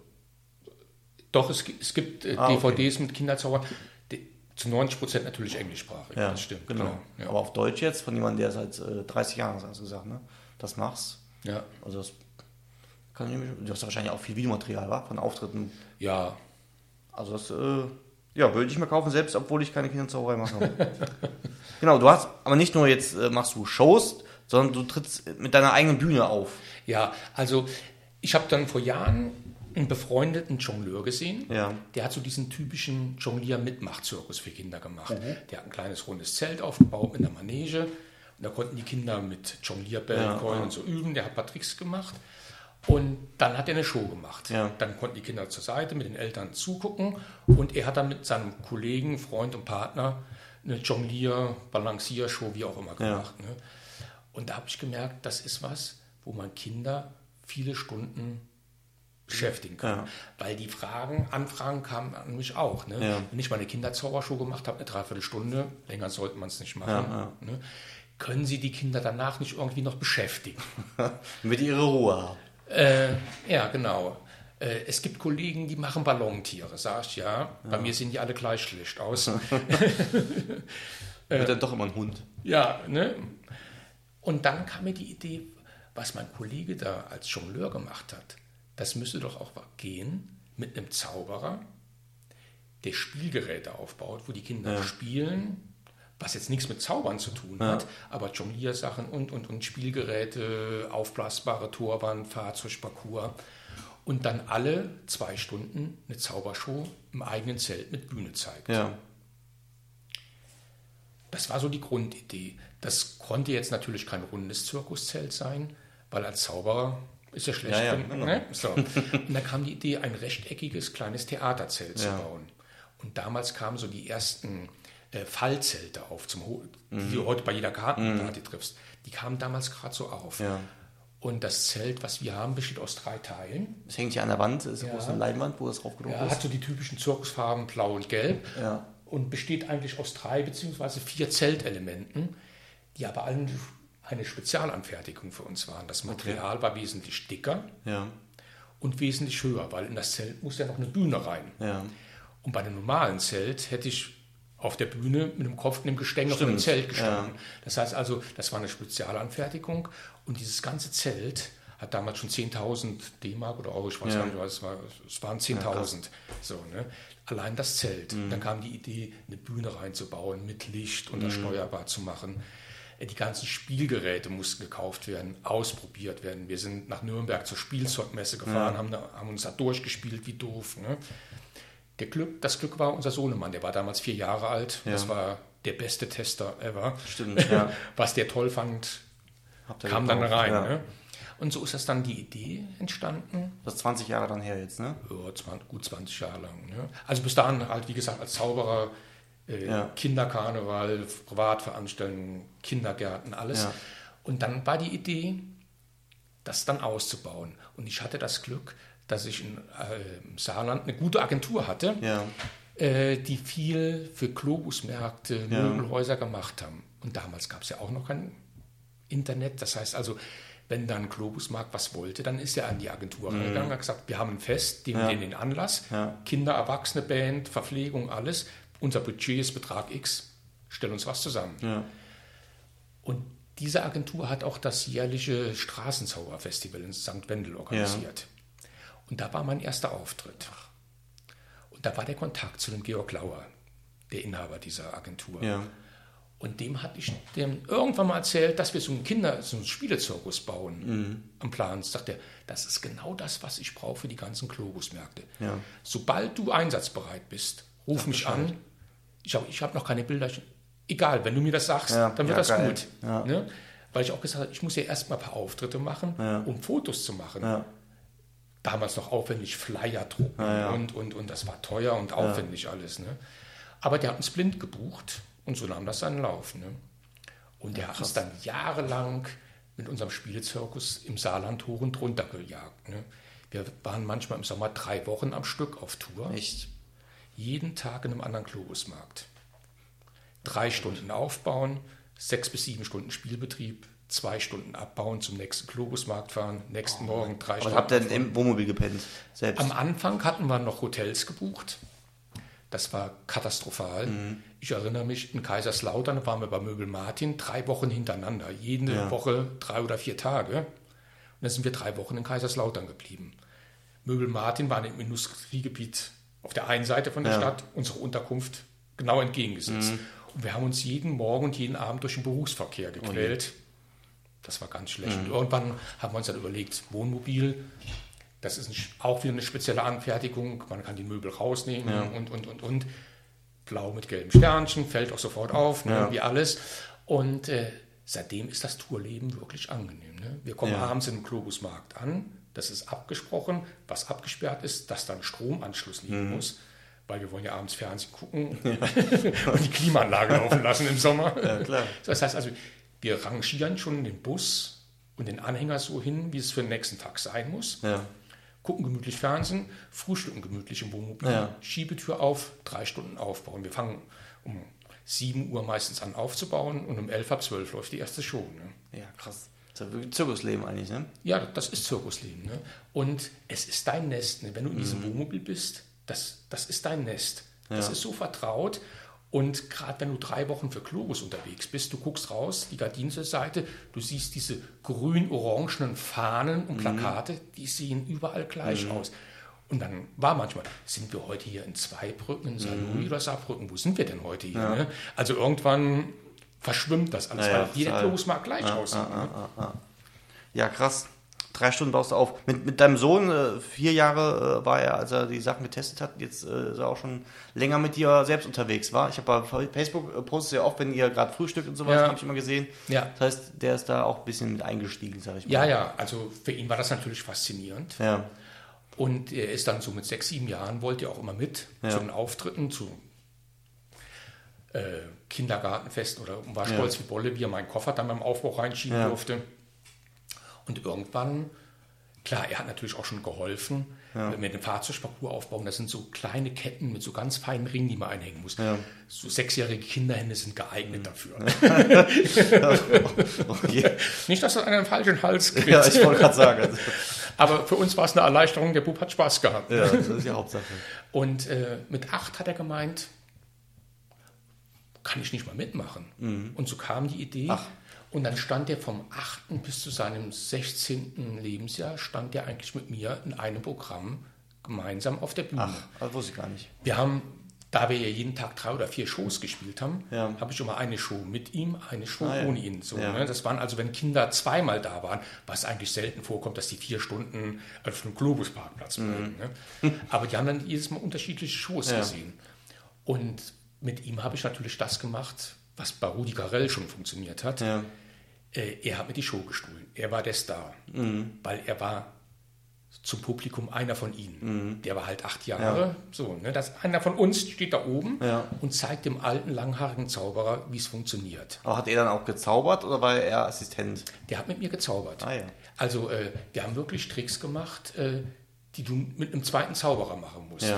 doch, es gibt, es gibt äh, Ah, D V okay. Ds mit Kinderzauber, die, zu neunzig Prozent natürlich englischsprachig, Ja, das stimmt. Genau. klar, ja. Aber auf Deutsch jetzt, von jemandem, der seit äh, dreißig Jahren, hast du gesagt, ne? Das machst. ja. Also das kann ich mir, du hast ja wahrscheinlich auch viel Videomaterial, wa? Von Auftritten. ja, Also das, äh, ja, würde ich mir kaufen, selbst obwohl ich keine Kinderzauberei mache. Genau, du hast, aber nicht nur jetzt äh, machst du Shows, sondern du trittst mit deiner eigenen Bühne auf. ja, also ich habe dann vor Jahren einen befreundeten Jongleur gesehen. Ja. Der hat so diesen typischen Jonglier-Mitmach-Zirkus für Kinder gemacht. Mhm. Der hat ein kleines rundes Zelt aufgebaut mit einer Manege. Und da konnten die Kinder mit Jonglierbällen, Ja, Keulen ja. und so üben. Der hat ein paar Tricks gemacht. Und dann hat er eine Show gemacht. Ja. Dann konnten die Kinder zur Seite mit den Eltern zugucken. Und er hat dann mit seinem Kollegen, Freund und Partner eine Jonglier-, Balancier-Show, wie auch immer, gemacht. Ne? Und da habe ich gemerkt, das ist was, wo man Kinder viele Stunden beschäftigen kann. Ja. Weil die Fragen, Anfragen kamen an mich auch. Ne? Ja. Wenn ich meine Kinderzaubershow gemacht habe, eine Dreiviertelstunde, länger sollte man es nicht machen, Ja, ja. ne? Können Sie die Kinder danach nicht irgendwie noch beschäftigen? Damit die ihre Ruhe haben. Äh, ja, genau. Äh, es gibt Kollegen, die machen Ballontiere, sag ich ja. Bei mir sehen die alle gleich schlecht aus. Wird dann doch immer ein Hund. Ja, ne? Und dann kam mir die Idee, was mein Kollege da als Jongleur gemacht hat, das müsste doch auch gehen mit einem Zauberer, der Spielgeräte aufbaut, wo die Kinder Ja. spielen, was jetzt nichts mit Zaubern zu tun Ja. hat, aber Jongliersachen und, und, und Spielgeräte, aufblasbare Torwand, Fahrzeugparcours und dann alle zwei Stunden eine Zaubershow im eigenen Zelt mit Bühne zeigt. Ja. Das war so die Grundidee. Das konnte jetzt natürlich kein rundes Zirkuszelt sein, weil als Zauberer ist ja schlecht. Ja, ja, wenn- genau. ne? So. Und dann kam die Idee, ein rechteckiges kleines Theaterzelt zu Ja. bauen. Und damals kamen so die ersten äh, Fallzelte auf, zum Ho Mhm. die du heute bei jeder Gartenparty triffst. Die kamen damals gerade so auf. Ja. Und das Zelt, was wir haben, besteht aus drei Teilen. Es hängt hier an der Wand, ist eine Ja. große Leinwand, wo das drauf gedruckt Ja, ist. hat so die typischen Zirkusfarben Blau und Gelb Ja. und besteht eigentlich aus drei beziehungsweise vier Zeltelementen, die aber alle eine Spezialanfertigung für uns waren. Das Material war wesentlich dicker Ja. und wesentlich höher, weil in das Zelt muss ja noch eine Bühne rein. Ja. Und bei einem normalen Zelt hätte ich auf der Bühne mit dem Kopf in dem Gestänge von dem Stimmt, Zelt gestanden. ja. Das heißt also, das war eine Spezialanfertigung und dieses ganze Zelt hat damals schon zehntausend D-Mark oder Euro, ich weiß Ja. gar nicht, was es war, es waren zehntausend. So, ne? Allein das Zelt. Mhm. Dann kam die Idee, eine Bühne reinzubauen mit Licht und das Mhm. steuerbar zu machen. Die ganzen Spielgeräte mussten gekauft werden, ausprobiert werden. Wir sind nach Nürnberg zur Spielzeugmesse gefahren, Ja. haben, da, haben uns da durchgespielt wie doof. Ne? Der Glück, das Glück war unser Sohnemann, der war damals vier Jahre alt. Ja. Das war der beste Tester ever. Stimmt, ja. Was der toll fand, Habt ihr kam dann gekauft, rein. ja. Ne? Und so ist das dann die Idee entstanden. Das ist zwanzig Jahre dann her jetzt, ne? Ja, zwanzig, gut zwanzig Jahre lang. Ne? Also bis dahin halt, wie gesagt, als Zauberer, äh, Ja. Kinderkarneval, Privatveranstaltungen, Kindergärten, alles. Ja. Und dann war die Idee, das dann auszubauen. Und ich hatte das Glück, dass ich in, äh, im Saarland eine gute Agentur hatte, Ja. äh, die viel für Globusmärkte, ja. Möbelhäuser gemacht haben. Und damals gab es ja auch noch kein Internet. Das heißt also, wenn dann Globusmarkt was wollte, dann ist er an die Agentur mhm. gegangen und hat gesagt, wir haben ein Fest, den ja. den, den Anlass, ja. Kinder, Erwachsene, Band, Verpflegung, alles. Unser Budget ist Betrag X, stell uns was zusammen. Ja. Und diese Agentur hat auch das jährliche Straßenzauberfestival in Sankt Wendel organisiert. Ja. Und da war mein erster Auftritt. Und da war der Kontakt zu dem Georg Lauer, der Inhaber dieser Agentur. Ja. Und dem hatte ich dem irgendwann mal erzählt, dass wir so einen Kinder-, so einen Spielezirkus bauen mhm. am Plan. Sagt er, das ist genau das, was ich brauche für die ganzen Globusmärkte. Ja. Sobald du einsatzbereit bist, ruf Sag mich Bescheid. an. Ich habe ich hab noch keine Bilder. Egal, wenn du mir das sagst, ja. dann wird ja, das geil. gut. Ja. Ne? Weil ich auch gesagt habe, ich muss ja erstmal ein paar Auftritte machen, ja. um Fotos zu machen. Ja. Damals noch aufwendig Flyer drucken ja, ja. Und, und, und das war teuer und aufwendig ja. alles. Ne? Aber der hat uns blind gebucht. Und so nahm das seinen Lauf. Ne? Und der ja, hat uns dann jahrelang mit unserem Spielezirkus im Saarland hoch und runter gejagt. Ne? Wir waren manchmal im Sommer drei Wochen am Stück auf Tour. Echt? Jeden Tag in einem anderen Globusmarkt. Drei Stunden aufbauen, sechs bis sieben Stunden Spielbetrieb, zwei Stunden abbauen, zum nächsten Globusmarkt fahren, nächsten oh, Morgen drei Stunden. Aber habt ihr denn im Wohnmobil gepennt? Selbst? Am Anfang hatten wir noch Hotels gebucht. Das war katastrophal. Mhm. Ich erinnere mich, in Kaiserslautern waren wir bei Möbel Martin drei Wochen hintereinander. Jede ja. Woche drei oder vier Tage. Und dann sind wir drei Wochen in Kaiserslautern geblieben. Möbel Martin war im Industriegebiet auf der einen Seite von der ja. Stadt, unsere Unterkunft genau entgegengesetzt. Mhm. Und wir haben uns jeden Morgen und jeden Abend durch den Berufsverkehr gequält. Oh, das war ganz schlecht. Mhm. Und irgendwann haben wir uns dann überlegt, Wohnmobil, das ist auch wieder eine spezielle Anfertigung. Man kann die Möbel rausnehmen ja. und, und, und, und. Blau mit gelben Sternchen, fällt auch sofort auf, ne, ja. wie alles. Und äh, seitdem ist das Tourleben wirklich angenehm. Ne? Wir kommen ja. abends in den Globusmarkt an, das ist abgesprochen, was abgesperrt ist, dass dann Stromanschluss liegen mhm. muss, weil wir wollen ja abends Fernsehen gucken ja. und die Klimaanlage laufen lassen im Sommer. Ja, klar. Das heißt also, wir rangieren schon den Bus und den Anhänger so hin, wie es für den nächsten Tag sein muss. Ja. Gucken gemütlich Fernsehen, frühstücken gemütlich im Wohnmobil, ja. Schiebetür auf, drei Stunden aufbauen. Wir fangen um sieben Uhr meistens an aufzubauen und um elf ab zwölf läuft die erste Show. Ne? Ja, krass. Das ist ja wirklich Zirkusleben eigentlich, ne? Ja, das ist Zirkusleben. Ne? Und es ist dein Nest. Ne? Wenn du in mhm. diesem Wohnmobil bist, das, das ist dein Nest. Das ja. ist so vertraut. Und gerade wenn du drei Wochen für Globus unterwegs bist, du guckst raus, die Gardinenseite, du siehst diese grün-orangenen Fahnen und Plakate, mhm. die sehen überall gleich mhm. aus. Und dann war manchmal, sind wir heute hier in Zweibrücken, in Saarlouis mhm. oder Saarbrücken, wo sind wir denn heute hier? Ja. Ne? Also irgendwann verschwimmt das alles, ja, weil jeder Globusmarkt gleich ja, aussieht. Ja, ne? ja, ja. ja, krass. Drei Stunden baust du auf. Mit, mit deinem Sohn, äh, vier Jahre äh, war er, als er die Sachen getestet hat, jetzt äh, ist er auch schon länger mit dir selbst unterwegs, war. Ich habe bei Facebook äh, postet ja oft, wenn ihr gerade frühstückt und sowas, ja. habe ich immer gesehen. Ja. Das heißt, der ist da auch ein bisschen mit eingestiegen, sag ich mal. Ja, ja, also für ihn war das natürlich faszinierend. Ja. Und er ist dann so mit sechs, sieben Jahren, wollte er auch immer mit ja. zu den Auftritten, zu äh, Kindergartenfesten oder war stolz ja. wie Bolle, wie er meinen Koffer dann beim Aufbau reinschieben ja. durfte. Und irgendwann, klar, er hat natürlich auch schon geholfen, ja. wenn wir den Fahrzeugparcours aufbauen, das sind so kleine Ketten mit so ganz feinen Ringen, die man einhängen muss. Ja. So sechsjährige Kinderhände sind geeignet dafür. Ja. Okay. Nicht, dass das einen falschen Hals kriegt. Ja, ich wollte gerade sagen. Aber für uns war es eine Erleichterung, der Bub hat Spaß gehabt. Ja, das ist die Hauptsache. Und äh, mit acht hat er gemeint, kann ich nicht mal mitmachen. Mhm. Und so kam die Idee. Ach. Und dann stand er vom achten bis zu seinem sechzehnten Lebensjahr, stand er eigentlich mit mir in einem Programm gemeinsam auf der Bühne. Ach, das wusste ich gar nicht. Wir haben, da wir ja jeden Tag drei oder vier Shows gespielt haben, ja. habe ich immer eine Show mit ihm, eine Show ah, ja. ohne ihn. So, ja. ne? Das waren also, wenn Kinder zweimal da waren, was eigentlich selten vorkommt, dass die vier Stunden auf einem Globusparkplatz bleiben. Mhm. Ne? Aber die haben dann jedes Mal unterschiedliche Shows ja. gesehen. Und mit ihm habe ich natürlich das gemacht, was bei Rudi Carrell schon funktioniert hat. Ja. Äh, er hat mir die Show gestohlen. Er war der Star. Mhm. Weil er war zum Publikum einer von ihnen. Mhm. Der war halt acht Jahre. Ja. So, ne, das, einer von uns steht da oben ja. und zeigt dem alten, langhaarigen Zauberer, wie es funktioniert. Aber hat er dann auch gezaubert oder war er Assistent? Der hat mit mir gezaubert. Ah, ja. Also äh, wir haben wirklich Tricks gemacht, äh, die du mit einem zweiten Zauberer machen musst. Ja.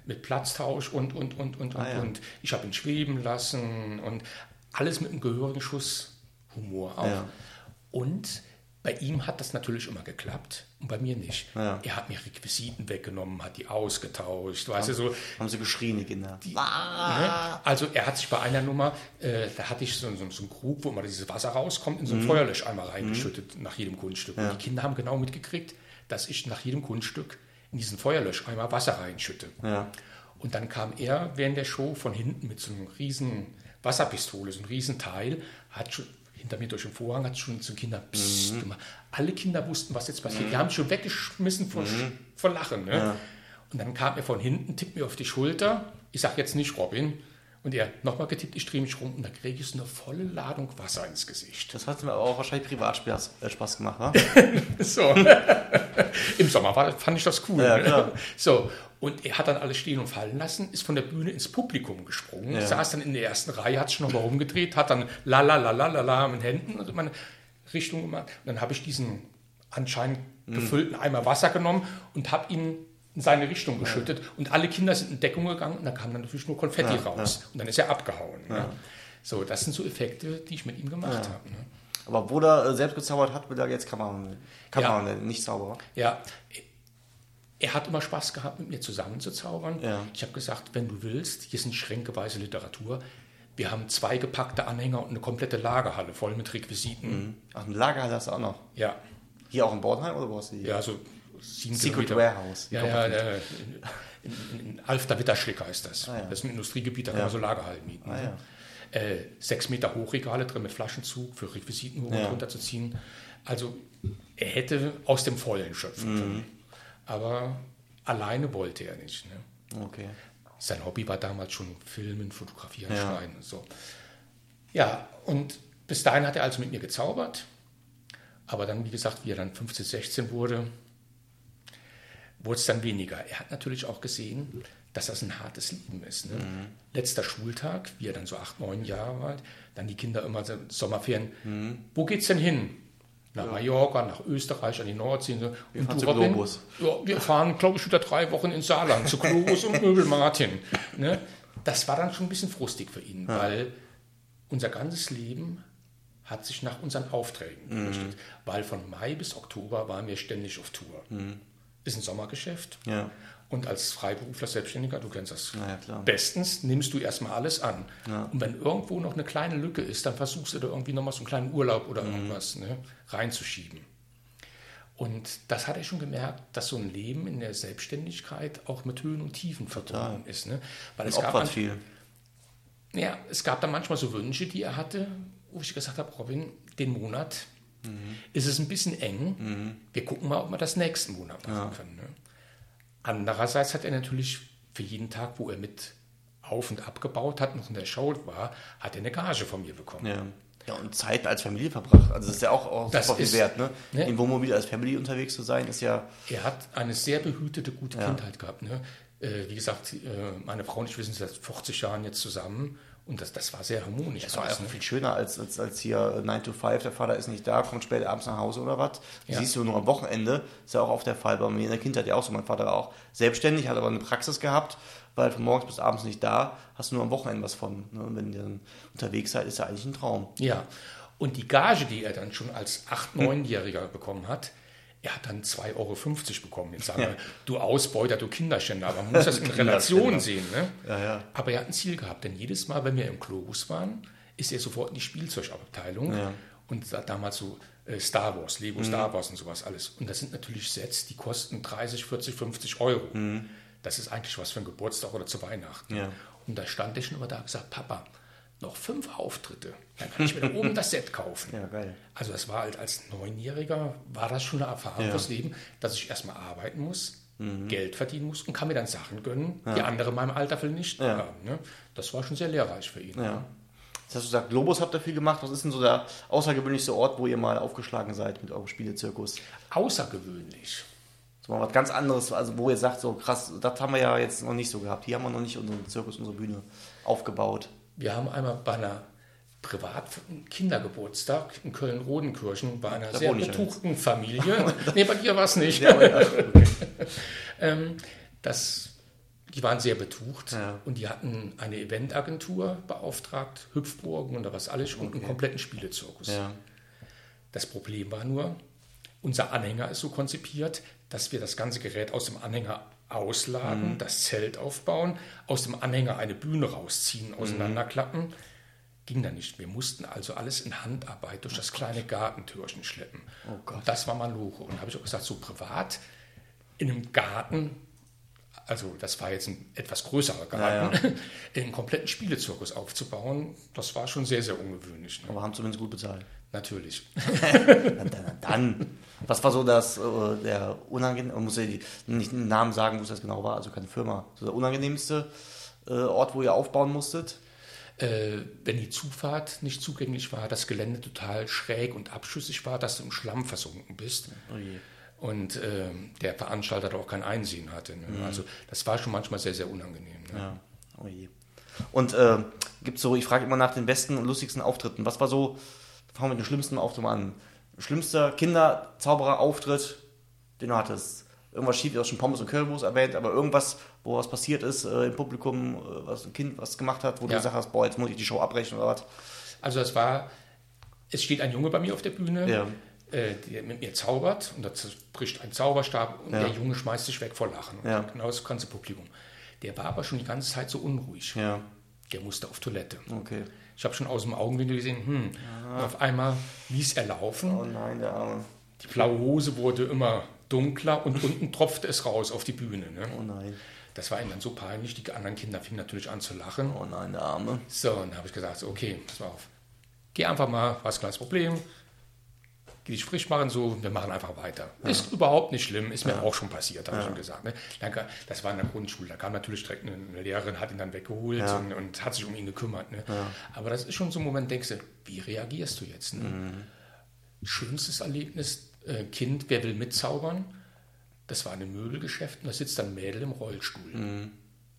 mit Platztausch und, und, und, und, ah, ja. und. Ich habe ihn schweben lassen und alles mit einem gehörigen Schuss Humor auch. Ja. Und bei ihm hat das natürlich immer geklappt und bei mir nicht. Ja. Er hat mir Requisiten weggenommen, hat die ausgetauscht. Weißt haben, du, so, haben sie geschrien, die Kinder. Die, ah. ne? Also er hat sich bei einer Nummer, äh, da hatte ich so, so, so einen Krug, wo immer dieses Wasser rauskommt, in so einen mhm. Feuerlöscheimer reingeschüttet mhm. nach jedem Kunststück. Ja. Und die Kinder haben genau mitgekriegt, dass ich nach jedem Kunststück in diesen Feuerlöscheimer Wasser reinschütte. Ja. Und dann kam er während der Show von hinten mit so einem riesen Wasserpistole, so einem riesen Teil, hat schon hinter mir durch den Vorhang, hat schon zu den Kindern Psst mhm. gemacht. Alle Kinder wussten, was jetzt passiert. Mhm. Die haben schon weggeschmissen vor, mhm. vor Lachen. Ne? Ja. Und dann kam er von hinten, tippt mir auf die Schulter. Ich sage jetzt nicht Robin. Und er nochmal getippt, ich drehe mich rum und da kriege ich so eine volle Ladung Wasser ins Gesicht. Das hat mir aber auch wahrscheinlich privat Spaß, äh, Spaß gemacht, wa? So. Im Sommer war, fand ich das cool. Ja, klar. So. Und er hat dann alles stehen und fallen lassen, ist von der Bühne ins Publikum gesprungen, ja. saß dann in der ersten Reihe, hat sich nochmal rumgedreht, hat dann la la la la la la mit Händen und in meine Richtung gemacht. Und dann habe ich diesen anscheinend gefüllten Eimer Wasser genommen und habe ihn in seine Richtung geschüttet. Ja. Und alle Kinder sind in Deckung gegangen und da kam dann natürlich nur Konfetti ja, raus. Ja. Und dann ist er abgehauen. Ja. Ja. So, das sind so Effekte, die ich mit ihm gemacht ja. habe. Ne? Aber obwohl er selbst gezaubert hat, will er jetzt kann man, kann ja. man nicht zaubern. Ja, er hat immer Spaß gehabt, mit mir zusammen zu zaubern. Ja. Ich habe gesagt, wenn du willst, hier sind schränkeweise Literatur. Wir haben zwei gepackte Anhänger und eine komplette Lagerhalle voll mit Requisiten. Mhm. Ach, eine Lagerhalle hast du auch noch? Ja. Hier auch in Bornheim oder wo hast du die? Ja, so sieben Secret Kilometer. Warehouse. Ja, ja, der, in, in, in Alfter-Witterschlick heißt das. Ah, ja. Das ist ein Industriegebiet, da kann ja. man so Lagerhallen mieten. Ah, ja. äh, sechs Meter Hochregale drin mit Flaschenzug für Requisiten hoch und ja. runter zu ziehen. Also er hätte aus dem Vollen schöpfen mhm. können. Aber alleine wollte er nicht. Ne? Okay. Sein Hobby war damals schon Filmen, Fotografieren, ja. Schneiden und so. Ja, und bis dahin hat er also mit mir gezaubert. Aber dann, wie gesagt, wie er dann fünfzehn, sechzehn wurde, wurde es dann weniger. Er hat natürlich auch gesehen, dass das ein hartes Leben ist. Ne? Mhm. Letzter Schultag, wie er dann so acht, neun Jahre alt, dann die Kinder immer so Sommerferien. Mhm. Wo geht's denn hin? Nach ja. Mallorca, nach Österreich, an die Nordsee. So. Und du, Robin, Globus. Ja, wir fahren, glaube ich, wieder drei Wochen ins Saarland zu Globus und Möbel Martin. Ne? Das war dann schon ein bisschen frustig für ihn, ja. weil unser ganzes Leben hat sich nach unseren Aufträgen gerichtet. Mhm. Weil von Mai bis Oktober waren wir ständig auf Tour. Mhm. Ist ein Sommergeschäft. Ja. Und als Freiberufler, Selbstständiger, du kennst das ja, klar. bestens, nimmst du erstmal alles an. Ja. Und wenn irgendwo noch eine kleine Lücke ist, dann versuchst du da irgendwie nochmal so einen kleinen Urlaub oder mhm. irgendwas ne, reinzuschieben. Und das hat er schon gemerkt, dass so ein Leben in der Selbstständigkeit auch mit Höhen und Tiefen verbunden ist. Ne? Weil es gab, viel. Ja, es gab dann manchmal so Wünsche, die er hatte, wo ich gesagt habe, Robin, den Monat mhm. ist es ein bisschen eng. Mhm. Wir gucken mal, ob wir das nächsten Monat machen ja. können. Ne? Andererseits hat er natürlich für jeden Tag, wo er mit auf- und abgebaut hat, noch in der Show war, hat er eine Gage von mir bekommen. Ja, ja und Zeit als Familie verbracht. Also das ist ja auch, auch das super ist, viel wert. Ne? Ne? Im Wohnmobil als Family unterwegs zu sein, ist ja... Er hat eine sehr behütete, gute ja. Kindheit gehabt. Ne? Äh, wie gesagt, äh, meine Frau und ich, wir sind seit vierzig Jahren jetzt zusammen. Und das, das war sehr harmonisch. Das war alles, ne? viel schöner als, als, als hier nine to five, der Vater ist nicht da, kommt spät abends nach Hause oder was. Ja. Siehst du nur am Wochenende, ist ja auch oft der Fall. Bei mir in der Kindheit ja auch so. Mein Vater war auch selbstständig, hat aber eine Praxis gehabt, weil von morgens bis abends nicht da, hast du nur am Wochenende was von. Ne? Und wenn ihr dann unterwegs seid, ist ja eigentlich ein Traum. Ja, und die Gage, die er dann schon als acht-, neunjähriger hm. bekommen hat, er hat dann zwei Euro fünfzig bekommen. Jetzt sagen wir, ja. du Ausbeuter, du Kinderschänder. Aber man muss das in Relation sehen. Ne? Ja, ja. Aber er hat ein Ziel gehabt, denn jedes Mal, wenn wir im Globus waren, ist er sofort in die Spielzeugabteilung. Ja. Und damals so äh, Star Wars, Lego mhm. Star Wars und sowas alles. Und das sind natürlich Sets, die kosten dreißig, vierzig, fünfzig Euro. Mhm. Das ist eigentlich was für einen Geburtstag oder zu Weihnachten. Ja. Und da stand er schon immer da und gesagt, Papa, noch fünf Auftritte, dann kann ich mir da oben das Set kaufen. Ja, geil. Also das war halt als Neunjähriger, war das schon eine Erfahrung ja. fürs Leben, dass ich erstmal arbeiten muss, mhm. Geld verdienen muss und kann mir dann Sachen gönnen, ja. die andere in meinem Alter vielleicht nicht ja. haben. Ne? Das war schon sehr lehrreich für ihn. Ja. Ne? Jetzt hast du gesagt, Globus habt ihr viel gemacht. Was ist denn so der außergewöhnlichste Ort, wo ihr mal aufgeschlagen seid mit eurem Spielezirkus? Außergewöhnlich? So mal was ganz anderes, also wo ihr sagt, so krass, das haben wir ja jetzt noch nicht so gehabt. Hier haben wir noch nicht unseren Zirkus, unsere Bühne aufgebaut. Wir haben einmal bei einer Privat-Kindergeburtstag in Köln-Rodenkirchen bei einer da sehr betuchten Familie. Nee, bei dir war es nicht. Ja, ja. ähm, das die waren sehr betucht ja. und die hatten eine Eventagentur beauftragt, Hüpfburgen und da was alles und okay. einen kompletten Spielezirkus. Ja. Das Problem war nur, unser Anhänger ist so konzipiert, dass wir das ganze Gerät aus dem Anhänger ausladen, mhm. das Zelt aufbauen, aus dem Anhänger eine Bühne rausziehen, auseinanderklappen. Mhm. Ging da nicht. Wir mussten also alles in Handarbeit durch das kleine Gartentürchen schleppen. Oh Gott. Und das war Maloche. Und da habe ich auch gesagt, so privat in einem Garten, also das war jetzt ein etwas größerer Garten, ja, ja. einen kompletten Spielezirkus aufzubauen, das war schon sehr, sehr ungewöhnlich. Ne? Aber haben zumindest gut bezahlt. Natürlich. dann, dann, dann. Was war so das, äh, der unangenehm, man muss ja die, nicht einen Namen sagen, wo es das genau war, also keine Firma, so der unangenehmste äh, Ort, wo ihr aufbauen musstet? Äh, wenn die Zufahrt nicht zugänglich war, das Gelände total schräg und abschüssig war, dass du im Schlamm versunken bist. Oh je. Und äh, der Veranstalter auch kein Einsehen hatte. Ne? Mhm. Also das war schon manchmal sehr, sehr unangenehm. Ne? Ja, oh je. Und äh, gibt's so, ich frage immer nach den besten und lustigsten Auftritten. Was war so, fangen wir mit dem schlimmsten Auftritt an. Schlimmster Kinder-Zauberer-Auftritt, den du hattest. Irgendwas schief, du hast schon Pommes und Currywurst erwähnt, aber irgendwas, wo was passiert ist äh, im Publikum, äh, was ein Kind was gemacht hat, wo ja. du gesagt hast, boah, jetzt muss ich die Show abbrechen oder was. Also es war, es steht ein Junge bei mir auf der Bühne, ja. äh, der mit mir zaubert und da bricht ein Zauberstab und ja. der Junge schmeißt sich weg vor Lachen. Ja. Genau das ganze Publikum. Der war aber schon die ganze Zeit so unruhig. Ja. Der musste auf Toilette. Okay. Ich habe schon aus dem Augenwinkel gesehen, hm, und auf einmal ließ er laufen. Oh nein, der Arme. Die blaue Hose wurde immer dunkler und unten tropfte es raus auf die Bühne. Ne? Oh nein. Das war ihm dann so peinlich, die anderen Kinder fingen natürlich an zu lachen. Oh nein, der Arme. So, und dann habe ich gesagt, so, okay, pass mal auf. Geh einfach mal, was ist ein kleines Problem. Geh dich frisch machen, so, wir machen einfach weiter. Ja. Ist überhaupt nicht schlimm, ist mir ja. auch schon passiert, habe ja. ich schon gesagt. Ne? Dann, das war in der Grundschule, da kam natürlich direkt eine Lehrerin, hat ihn dann weggeholt ja. und, und hat sich um ihn gekümmert. Ne? Ja. Aber das ist schon so ein Moment, denkst du, wie reagierst du jetzt? Ne? Mhm. Schönstes Erlebnis, äh, Kind, wer will mitzaubern? Das war in einem Möbelgeschäft und da sitzt dann ein Mädel im Rollstuhl. Mhm.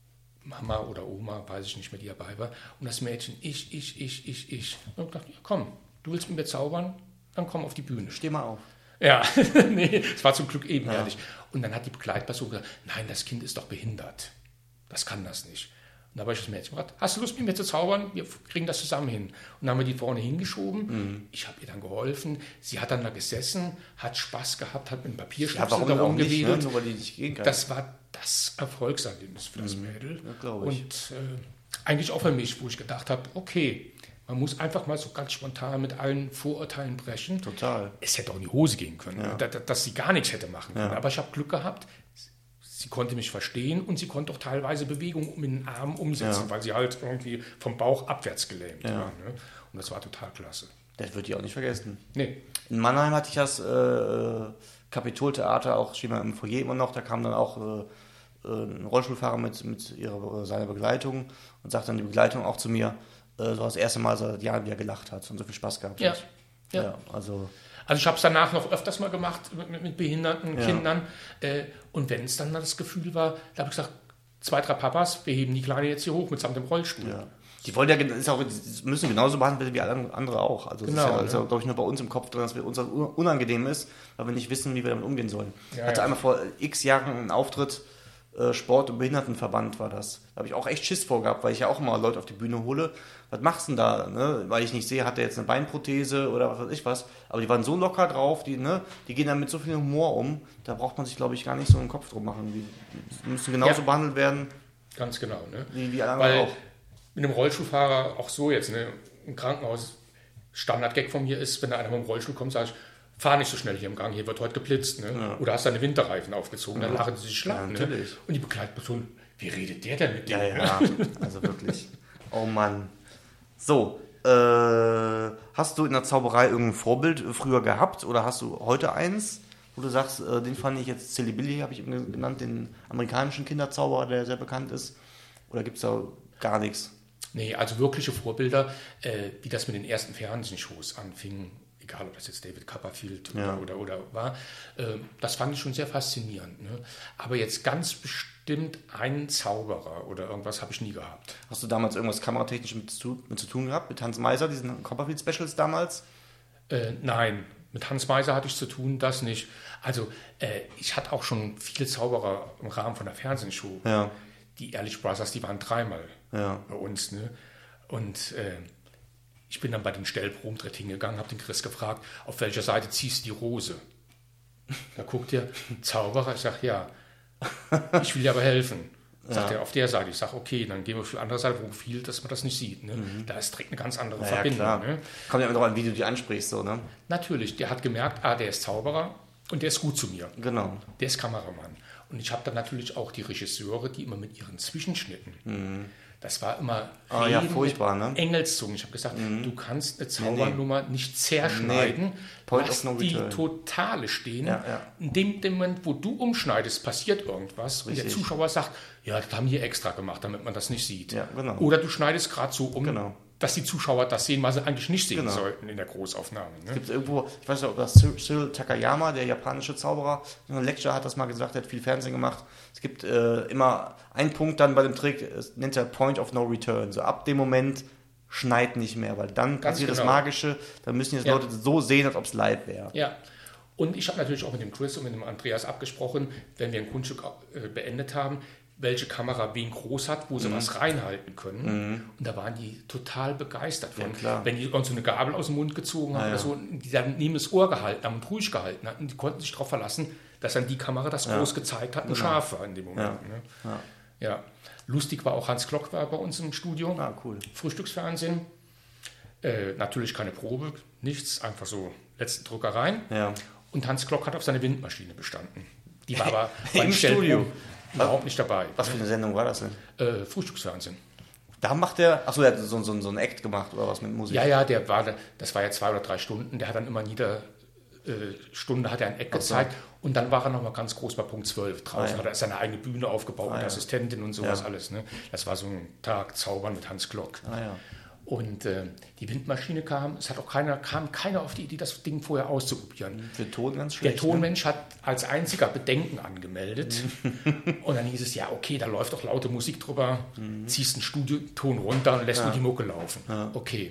Mama oder Oma, weiß ich nicht mehr, die dabei war. Und das Mädchen, ich, ich, ich, ich, ich. Und ich dachte, ja, komm, du willst mit mir zaubern? Dann komm auf die Bühne. Steh mal auf. Ja, nee, es war zum Glück ebenerdig. Ja. Und dann hat die Begleitperson gesagt, nein, das Kind ist doch behindert. Das kann das nicht. Und da habe ich das Mädchen gefragt, hast du Lust, mit mir zu zaubern? Wir kriegen das zusammen hin. Und dann haben wir die vorne hingeschoben. Mhm. Ich habe ihr dann geholfen. Sie hat dann da gesessen, hat Spaß gehabt, hat mit einem Papierstöpsel ja, darum gewedelt. Ne? Nur weil die nicht gehen kann. Das war das Erfolgserlebnis für das mhm. Mädel. Ja, glaube ich. Und äh, eigentlich auch für mich, wo ich gedacht habe, okay, man muss einfach mal so ganz spontan mit allen Vorurteilen brechen. Total. Es hätte auch in die Hose gehen können, ja. dass, dass sie gar nichts hätte machen können. Ja. Aber ich habe Glück gehabt. Sie konnte mich verstehen und sie konnte auch teilweise Bewegungen um den Arm umsetzen, ja. weil sie halt irgendwie vom Bauch abwärts gelähmt ja. war. Ne? Und das war total klasse. Das wird die auch nicht vergessen. Nee. In Mannheim hatte ich das äh, Kapitoltheater, auch stehen wir im Foyer immer noch, da kam dann auch äh, ein Rollstuhlfahrer mit, mit ihrer, seiner Begleitung und sagte dann die Begleitung auch zu mir, äh, so das erste Mal seit Jahren wieder gelacht hat und so viel Spaß gehabt ja. hat. Ja. ja. Also, also ich habe es danach noch öfters mal gemacht mit, mit behinderten ja. Kindern äh, und wenn es dann das Gefühl war, da habe ich gesagt, zwei, drei Papas, wir heben die Kleine jetzt hier hoch mitsamt dem Rollstuhl. Ja. Die wollen ja ist auch, die müssen genauso behandelt werden wie alle andere auch. Also genau, das ist ja, ja. also, glaube ich, nur bei uns im Kopf drin, dass wir uns unangenehm ist, weil wir nicht wissen, wie wir damit umgehen sollen. Ich ja, hatte ja. einmal vor x Jahren einen Auftritt, äh, Sport- und Behindertenverband war das. Da habe ich auch echt Schiss vor gehabt, weil ich ja auch immer Leute auf die Bühne hole. Was machst du denn da? Ne? Weil ich nicht sehe, hat der jetzt eine Beinprothese oder was weiß ich was. Aber die waren so locker drauf, die, ne? die gehen dann mit so viel Humor um. Da braucht man sich, glaube ich, gar nicht so einen Kopf drum machen. Die, die müssen genauso ja. behandelt werden. Ganz genau. Ne? Wie, wie alle anderen auch. Mit einem Rollstuhlfahrer auch so jetzt, ne? Im Krankenhaus, Standardgag von mir ist, wenn da einer mit dem Rollstuhl kommt, sage ich, fahr nicht so schnell hier im Gang, hier wird heute geblitzt. Ne? Ja. Oder hast deine Winterreifen aufgezogen, ja. dann lachen sie sich schlapp. Ja, ne? Und die Begleitperson, wie redet der denn mit dem? Ja, ja, also wirklich. Oh Mann. So, äh, hast du in der Zauberei irgendein Vorbild früher gehabt oder hast du heute eins, wo du sagst, äh, den fand ich jetzt, Silly Billy habe ich eben genannt, den amerikanischen Kinderzauberer, der sehr bekannt ist? Oder gibt es da gar nichts? Nee, also wirkliche Vorbilder, äh, wie das mit den ersten Fernsehshows anfing, egal ob das jetzt David Copperfield ja. oder, oder, oder war, äh, das fand ich schon sehr faszinierend. Ne? Aber jetzt ganz bestimmt einen Zauberer oder irgendwas habe ich nie gehabt. Hast du damals irgendwas kameratechnisch mit zu, mit zu tun gehabt, mit Hans Meiser, diesen Copperfield-Specials damals? Äh, nein, mit Hans Meiser hatte ich zu tun, das nicht. Also äh, ich hatte auch schon viele Zauberer im Rahmen von der Fernsehshow. Ja. die Ehrlich Brothers, die waren dreimal ja. bei uns. Ne? Und äh, ich bin dann bei den Stellproben direkt hingegangen, habe den Chris gefragt, auf welcher Seite ziehst du die Rose? Da guckt er, Zauberer, ich sage, ja, ich will dir aber helfen. Sagt ja. er, auf der Seite. Ich sage, okay, dann gehen wir auf die andere Seite, wo viel, dass man das nicht sieht. Ne? Mhm. Da ist direkt eine ganz andere ja, Verbindung. Ja, ne? Kommt ja immer darauf an, wie du die ansprichst. So, ne? Natürlich, der hat gemerkt, ah, der ist Zauberer und der ist gut zu mir. Genau. Der ist Kameramann. Und ich habe dann natürlich auch die Regisseure, die immer mit ihren Zwischenschnitten, mhm. das war immer oh, ja, furchtbar, ne? Engelszungen. Ich habe gesagt, mhm. du kannst eine Zaubernummer nee, nee. nicht zerschneiden, nee. Point lass of no die return. Totale stehen. Ja, ja. In dem, dem Moment, wo du umschneidest, passiert irgendwas. Richtig. Und der Zuschauer sagt, ja, das haben die extra gemacht, damit man das nicht sieht. Ja, genau. Oder du schneidest gerade so um, genau. dass die Zuschauer das sehen, was sie eigentlich nicht sehen genau. sollten in der Großaufnahme. Ne? Es gibt irgendwo, ich weiß nicht, ob das Cyril Takayama, der japanische Zauberer, in einer Lecture hat das mal gesagt, der hat viel Fernsehen gemacht. Es gibt äh, immer einen Punkt dann bei dem Trick, es nennt er Point of No Return. So ab dem Moment schneit nicht mehr, weil dann Ganz passiert genau. das Magische, dann müssen die ja. Leute so sehen, als ob es live wäre. Ja. Und ich habe natürlich auch mit dem Chris und mit dem Andreas abgesprochen, wenn wir ein Kunststück äh, beendet haben, welche Kamera wen groß hat, wo sie mhm. was reinhalten können. Mhm. Und da waren die total begeistert von. Ja, wenn die uns so eine Gabel aus dem Mund gezogen haben ja, oder so, die dann neben das Ohr gehalten haben und ruhig gehalten hatten, die konnten sich darauf verlassen, dass dann die Kamera das ja. groß gezeigt hat und genau. scharf war in dem Moment. Ja. Ne? Ja. Ja. Lustig war auch Hans Klock war bei uns im Studio. Ah, cool. Frühstücksfernsehen. Äh, natürlich keine Probe, nichts, einfach so letzten Drucker rein. Ja. Und Hans Klock hat auf seine Windmaschine bestanden. Die war aber im Studio überhaupt nicht dabei. Was für eine Sendung war das denn? Äh, Frühstücksfernsehen. Da macht der, achso, der hat so, so, so einen Act gemacht oder was mit Musik? Ja, ja, der war, das war ja zwei oder drei Stunden. Der hat dann immer in jeder äh, Stunde hat er ein Act so. gezeigt. Und dann war er nochmal ganz groß bei Punkt zwölf. Draußen ah, ja. hat er seine eigene Bühne aufgebaut ah, mit ja. Assistentin und sowas ja. alles. Ne? Das war so ein Tag Zaubern mit Hans Klock. Ah, ja. Und äh, die Windmaschine kam, es hat auch keiner, kam keiner auf die Idee, das Ding vorher auszuprobieren. Der Ton ganz schlecht. Der Tonmensch ne? hat als einziger Bedenken angemeldet. Und dann hieß es, ja, okay, da läuft doch laute Musik drüber, mhm. ziehst einen Studioton runter und lässt ja. nur die Mucke laufen. Ja. Okay.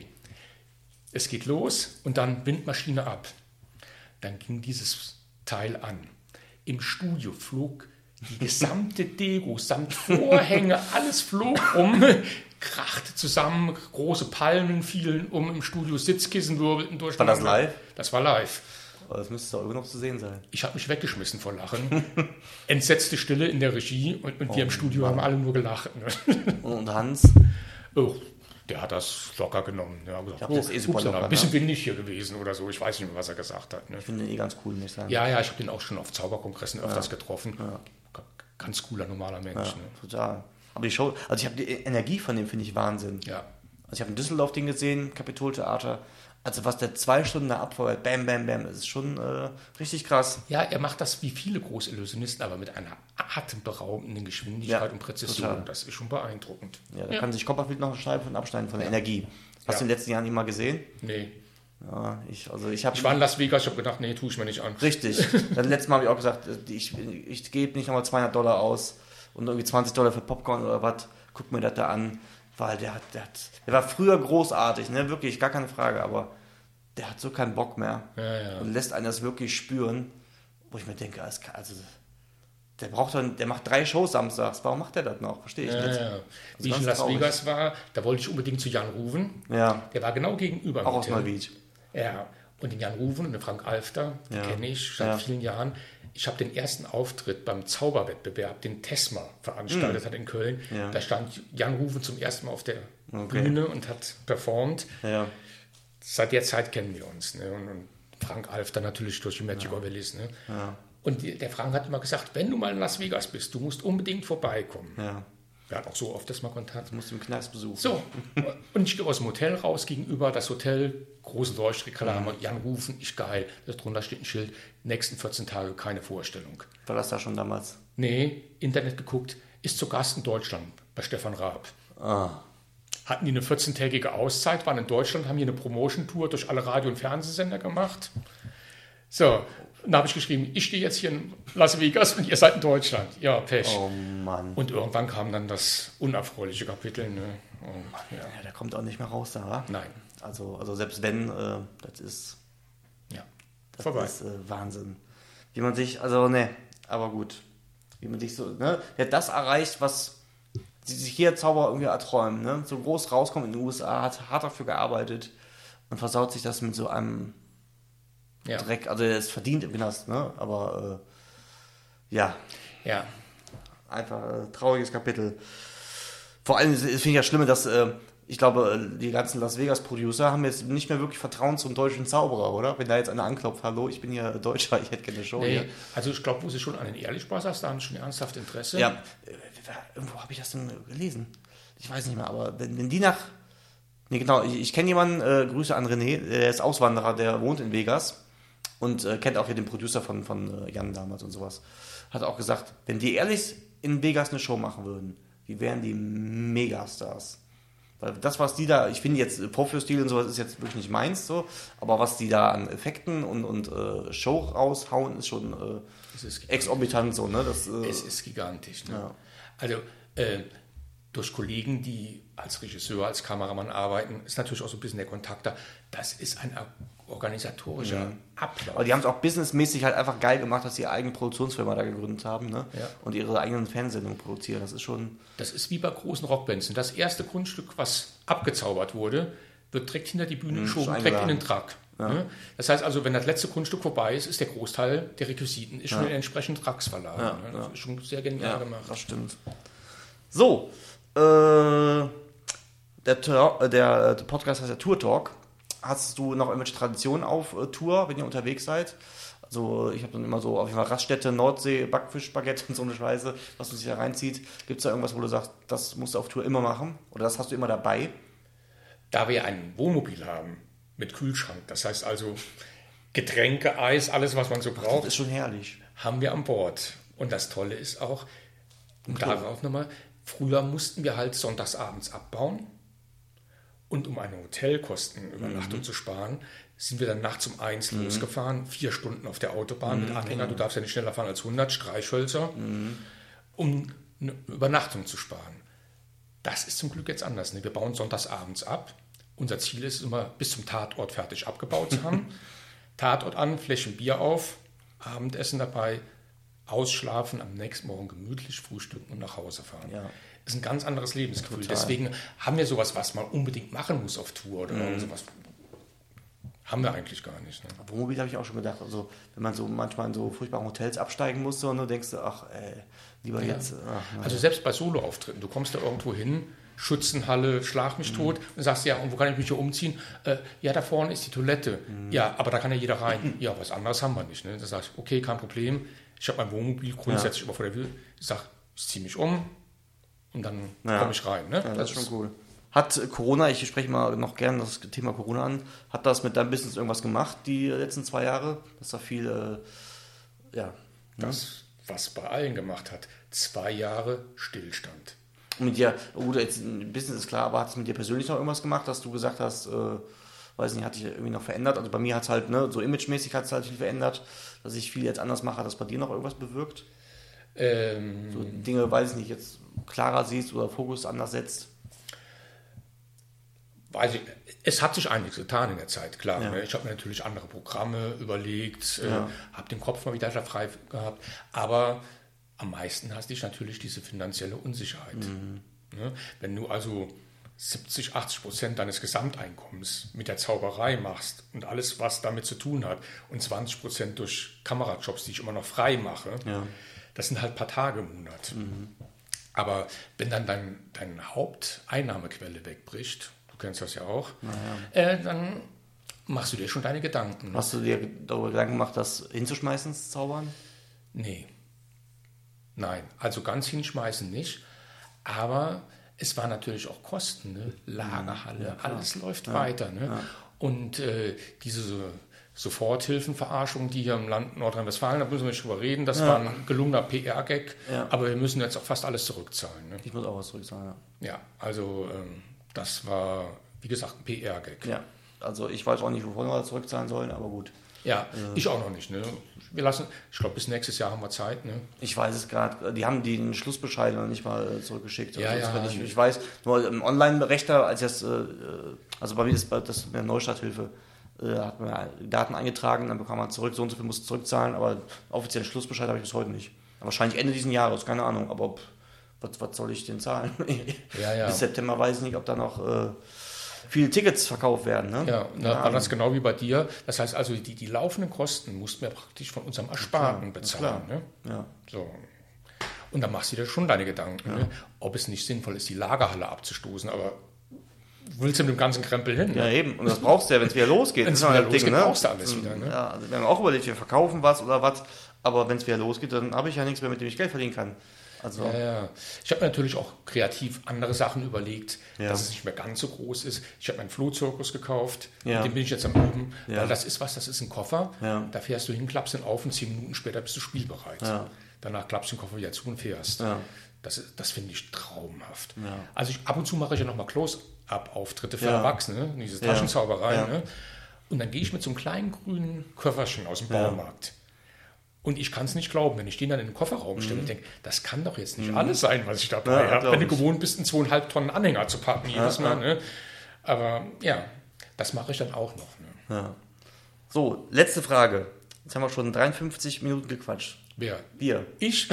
Es geht los und dann Windmaschine ab. Dann ging dieses Teil an. Im Studio flog die gesamte Deko samt Vorhänge, alles flog um, krachte zusammen, große Palmen fielen um im Studio, Sitzkissen wirbelten durch. War das live? Das war live. Aber das müsste auch noch zu sehen sein. Ich habe mich weggeschmissen vor Lachen. Entsetzte Stille in der Regie und, und oh, wir im Studio Mann. haben alle nur gelacht. Und Hans? Oh, der hat das locker genommen. Ja, ich glaube, das ist eh super locker. Ein bisschen ne? windig hier gewesen oder so. Ich weiß nicht mehr, was er gesagt hat. Ne? Ich finde den eh ganz cool, muss ich sagen. Ja, ja, ich habe den auch schon auf Zauberkongressen öfters ja. getroffen. Ja. Ganz cooler, normaler Mensch. Ja, ne? Total. Aber die Show, also ich habe die Energie von dem, finde ich Wahnsinn. Ja. Also ich habe in Düsseldorf den gesehen, Kapitoltheater. Also was der zwei Stunden da abfeuert, bam, bam, bam, das ist schon äh, richtig krass. Ja, er macht das wie viele Großillusionisten, aber mit einer atemberaubenden Geschwindigkeit ja, und Präzision. Total. Das ist schon beeindruckend. Ja, da ja. kann sich Copperfield noch schneiden von abschneiden von der ja. Energie. Hast ja. du in den letzten Jahren immer gesehen? Nee. Ja, ich, also ich, hab, ich war in Las Vegas, ich habe gedacht, nee, tue ich mir nicht an. Richtig. Dann letztes Mal habe ich auch gesagt, ich, ich gebe nicht nochmal zweihundert Dollar aus und irgendwie zwanzig Dollar für Popcorn oder was. Guck mir das da an, weil der hat, der hat, der war früher großartig, ne, wirklich, gar keine Frage, aber der hat so keinen Bock mehr ja, ja. und lässt einen das wirklich spüren, wo ich mir denke, also der braucht dann, der macht drei Shows samstags, warum macht der das noch? Verstehe ich ja, nicht. Ja. Wie ich in Las traurig. Vegas war, da wollte ich unbedingt zu Jan Ruven. Ja. Der war genau gegenüber. Auch aus Neuwied. Ja, und den Jan Ruven und den Frank Alfter, die ja. kenne ich seit ja. vielen Jahren. Ich habe den ersten Auftritt beim Zauberwettbewerb, den Tesma veranstaltet mhm. hat in Köln. Ja. Da stand Jan Ruven zum ersten Mal auf der okay. Bühne und hat performt. Ja. Seit der Zeit kennen wir uns. Ne? Und, und Frank Alfter natürlich durch die Magic ja. Obelis. Ne? Ja. Und die, der Frank hat immer gesagt, wenn du mal in Las Vegas bist, du musst unbedingt vorbeikommen. Ja. Wir hatten auch so oft das mal Kontakt. Du musst im Knast besuchen. So, und ich gehe aus dem Hotel raus gegenüber, das Hotel, große Leuchtreklame, mhm. Jan Rufen, ich geil. Darunter steht ein Schild, nächsten vierzehn Tage keine Vorstellung. War das da schon damals? Nee, Internet geguckt, ist zu Gast in Deutschland bei Stefan Raab. Ah. Hatten die eine vierzehntägige Auszeit, waren in Deutschland, haben hier eine Promotion-Tour durch alle Radio- und Fernsehsender gemacht. So, und da habe ich geschrieben, ich stehe jetzt hier in Las Vegas und ihr seid in Deutschland. Ja, Pech. Oh Mann. Und irgendwann kam dann das unerfreuliche Kapitel. Ne? Oh, ja. Ja, der kommt auch nicht mehr raus da, wa? Nein. Also, also selbst wenn, äh, das ist, ja. das vorbei. ist äh, Wahnsinn. Wie man sich, also ne, aber gut, wie man sich so, ne, der hat das erreicht, was die sich jeder Zauberer irgendwie erträumen, ne? So groß rauskommt in den U S A, hat hart dafür gearbeitet und versaut sich das mit so einem ja. Dreck. Also er ist verdient im Knast, ne? Aber äh, ja. Ja. Einfach äh, trauriges Kapitel. Vor allem finde ich ja schlimm, dass äh, ich glaube, die ganzen Las Vegas-Producer haben jetzt nicht mehr wirklich Vertrauen zum deutschen Zauberer, oder? Wenn da jetzt einer anklopft, hallo, ich bin hier Deutscher, ich hätte gerne eine Show nee, hier. Also ich glaube, wo sie schon an den Ehrlich Brothers, da haben schon ernsthaft Interesse. Ja, irgendwo habe ich das denn gelesen. Ich weiß nicht mehr, aber wenn, wenn die nach... Nee, genau, ich, ich kenne jemanden, äh, Grüße an René, der ist Auswanderer, der wohnt in Vegas und äh, kennt auch hier den Producer von, von äh, Jan damals und sowas. Hat auch gesagt, wenn die ehrlich in Vegas eine Show machen würden, die wären die Megastars. Weil das, was die da, ich finde jetzt Vorführstil und sowas ist jetzt wirklich nicht meins, so, aber was die da an Effekten und, und äh, Show raushauen, ist schon äh, ist exorbitant so, ne? Das, äh, es ist gigantisch, ne? Ja. Also äh, durch Kollegen, die als Regisseur, als Kameramann arbeiten, ist natürlich auch so ein bisschen der Kontakt da. Das ist ein organisatorischer mhm. Ablauf. Aber die haben es auch businessmäßig halt einfach geil gemacht, dass sie ihre eigene Produktionsfirma da gegründet haben, ne? Ja. Und ihre eigenen Fernsehsendungen produzieren. Das ist schon... Das ist wie bei großen Rockbands. Das erste Kunststück, was abgezaubert wurde, wird direkt hinter die Bühne geschoben, mhm, direkt in den Truck. Ja. Ne? Das heißt also, wenn das letzte Kunststück vorbei ist, ist der Großteil der Requisiten ist schon ja. in entsprechenden Trucks verladen. Ja, ne? Das ja. ist schon sehr genial ja, gemacht. Das stimmt. So, äh, der, der, der Podcast heißt ja Tour Talk. Hast du noch irgendwelche Traditionen auf äh, Tour, wenn ihr unterwegs seid? Also ich habe dann immer so auf jeden Fall Raststätte, Nordsee, Backfisch, Baguette und so eine Scheiße, was du sich da reinzieht. Gibt es da irgendwas, wo du sagst, das musst du auf Tour immer machen? Oder das hast du immer dabei? Da wir ein Wohnmobil haben mit Kühlschrank, das heißt also Getränke, Eis, alles, was man so braucht. Ach, das ist schon herrlich. Haben wir an Bord. Und das Tolle ist auch, und darauf nochmal, früher mussten wir halt sonntagsabends abbauen. Und um eine Hotelkostenübernachtung mhm. zu sparen, sind wir dann nachts um eins mhm. losgefahren, vier Stunden auf der Autobahn mhm. mit Anhänger, du darfst ja nicht schneller fahren als hundert, Streichhölzer, mhm. um eine Übernachtung zu sparen. Das ist zum Glück jetzt anders. Ne? Wir bauen sonntags abends ab. Unser Ziel ist es immer, bis zum Tatort fertig abgebaut zu haben. Tatort an, Fläschchen Bier auf, Abendessen dabei, ausschlafen, am nächsten Morgen gemütlich frühstücken und nach Hause fahren. Ja. Das ist ein ganz anderes Lebensgefühl. Total. Deswegen haben wir sowas, was man unbedingt machen muss auf Tour oder mhm. sowas. Haben wir eigentlich gar nicht. Ne? Wohnmobil habe ich auch schon gedacht. Also, wenn man so manchmal in so furchtbaren Hotels absteigen musste und du denkst, ach, ey, lieber ja. jetzt. Ach, also, selbst bei Solo-Auftritten, du kommst da irgendwo hin, Schützenhalle, schlag mich mhm. tot, und sagst, ja, und wo kann ich mich hier umziehen? Äh, ja, da vorne ist die Toilette. Mhm. Ja, aber da kann ja jeder rein. Ja, was anderes haben wir nicht. Ne? Da sagst du, okay, kein Problem. Ich habe mein Wohnmobil grundsätzlich ja. immer vor der Tür. Ich sage, ich ziehe mich um und dann ja. komme ich rein. Ne? Ja, das, das ist schon cool. Hat Corona, ich spreche mal noch gerne das Thema Corona an, hat das mit deinem Business irgendwas gemacht, die letzten zwei Jahre? Dass da viel, äh, ja. Das, was bei allen gemacht hat. Zwei Jahre Stillstand. Und mit dir, gut, jetzt Business ist klar, aber hat es mit dir persönlich noch irgendwas gemacht, dass du gesagt hast, äh, weiß nicht, hat dich irgendwie noch verändert? Also bei mir hat es halt, ne, so imagemäßig hat es halt viel verändert, dass ich viel jetzt anders mache. Hat das bei dir noch irgendwas bewirkt? Ähm, so Dinge, weiß ich nicht, jetzt klarer siehst oder Fokus anders setzt? Weiß ich, es hat sich einiges getan in der Zeit, klar. Ja. Ich habe mir natürlich andere Programme überlegt, ja. äh, habe den Kopf mal wieder frei gehabt, aber am meisten hast dich natürlich diese finanzielle Unsicherheit. Mhm. Ne? Wenn du also siebzig, achtzig Prozent deines Gesamteinkommens mit der Zauberei machst und alles, was damit zu tun hat, und zwanzig Prozent durch Kamerajobs, die ich immer noch frei mache, ja. das sind halt ein paar Tage im Monat. Mhm. Aber wenn dann dein, deine Haupteinnahmequelle wegbricht, du kennst das ja auch, ja. Äh, dann machst du dir schon deine Gedanken. Hast du dir darüber Gedanken gemacht, das hinzuschmeißen, das Zaubern? Nee. Nein, also ganz hinschmeißen nicht, aber es war natürlich auch Kosten, ne? Lagerhalle, ja, alles läuft ja, weiter. Ne? Ja. Und äh, diese so, Soforthilfenverarschung, die hier im Land Nordrhein-Westfalen, da müssen wir nicht drüber reden, das ja. war ein gelungener P R-Gag, ja. aber wir müssen jetzt auch fast alles zurückzahlen. Ne? Ich muss auch was zurückzahlen, ja. Ja, also ähm, das war, wie gesagt, ein P R-Gag. Ja, also ich weiß auch nicht, wovon wir zurückzahlen sollen, aber gut. Ja, äh, ich auch noch nicht. Ne? Wir lassen, ich glaube, bis nächstes Jahr haben wir Zeit. Ne? Ich weiß es gerade. Die haben den Schlussbescheid noch nicht mal zurückgeschickt. Ja, also ja, ich, ich weiß, nur im Online-Rechter, als das, also bei mir ist das mit der Neustarthilfe, hat man Daten eingetragen, dann bekam man zurück, so und so viel muss zurückzahlen, aber offiziellen Schlussbescheid habe ich bis heute nicht. Aber wahrscheinlich Ende dieses Jahres, keine Ahnung, aber was, was soll ich denn zahlen? Ja, ja. Bis September weiß ich nicht, ob da noch äh, viele Tickets verkauft werden. Ne? Ja, und da ja. war das genau wie bei dir. Das heißt also, die, die laufenden Kosten mussten wir praktisch von unserem Ersparten bezahlen. Ne? Ja. So. Und dann machst du dir schon deine Gedanken, ja. ne? ob es nicht sinnvoll ist, die Lagerhalle abzustoßen, aber willst du mit dem ganzen Krempel hin? Ne? Ja, eben. Und das brauchst du ja, wenn es wieder losgeht. Wenn es wieder losgeht, Ding, ne? brauchst du alles wieder. Ne? Ja, also wir haben auch überlegt, wir verkaufen was oder was, aber wenn es wieder losgeht, dann habe ich ja nichts mehr, mit dem ich Geld verdienen kann. Also ja, ja. Ich habe mir natürlich auch kreativ andere Sachen überlegt, ja. dass es nicht mehr ganz so groß ist. Ich habe meinen Flohzirkus gekauft, ja. den bin ich jetzt am Üben, ja. weil das ist was, das ist ein Koffer, ja. da fährst du hin, klappst ihn auf und zehn Minuten später bist du spielbereit. Ja. Danach klappst du den Koffer wieder zu und fährst. Ja. Das, das finde ich traumhaft. Ja. Also ich, ab und zu mache ich ja nochmal Close-Up-Auftritte für ja. Erwachsene, diese Taschenzauberei. Ja. Ne? Und dann gehe ich mit so einem kleinen grünen Köfferchen aus dem ja. Baumarkt. Und ich kann es nicht glauben, wenn ich den dann in den Kofferraum stelle mhm. und denke, das kann doch jetzt nicht mhm. alles sein, was ich dabei ja, habe. Wenn du gewohnt bist, einen zweieinhalb Tonnen Anhänger zu packen jedes ja, Mal. ja. Ne? Aber ja, das mache ich dann auch noch. Ne? Ja. So, letzte Frage. Jetzt haben wir schon dreiundfünfzig Minuten gequatscht. Wer? Wir. Ich?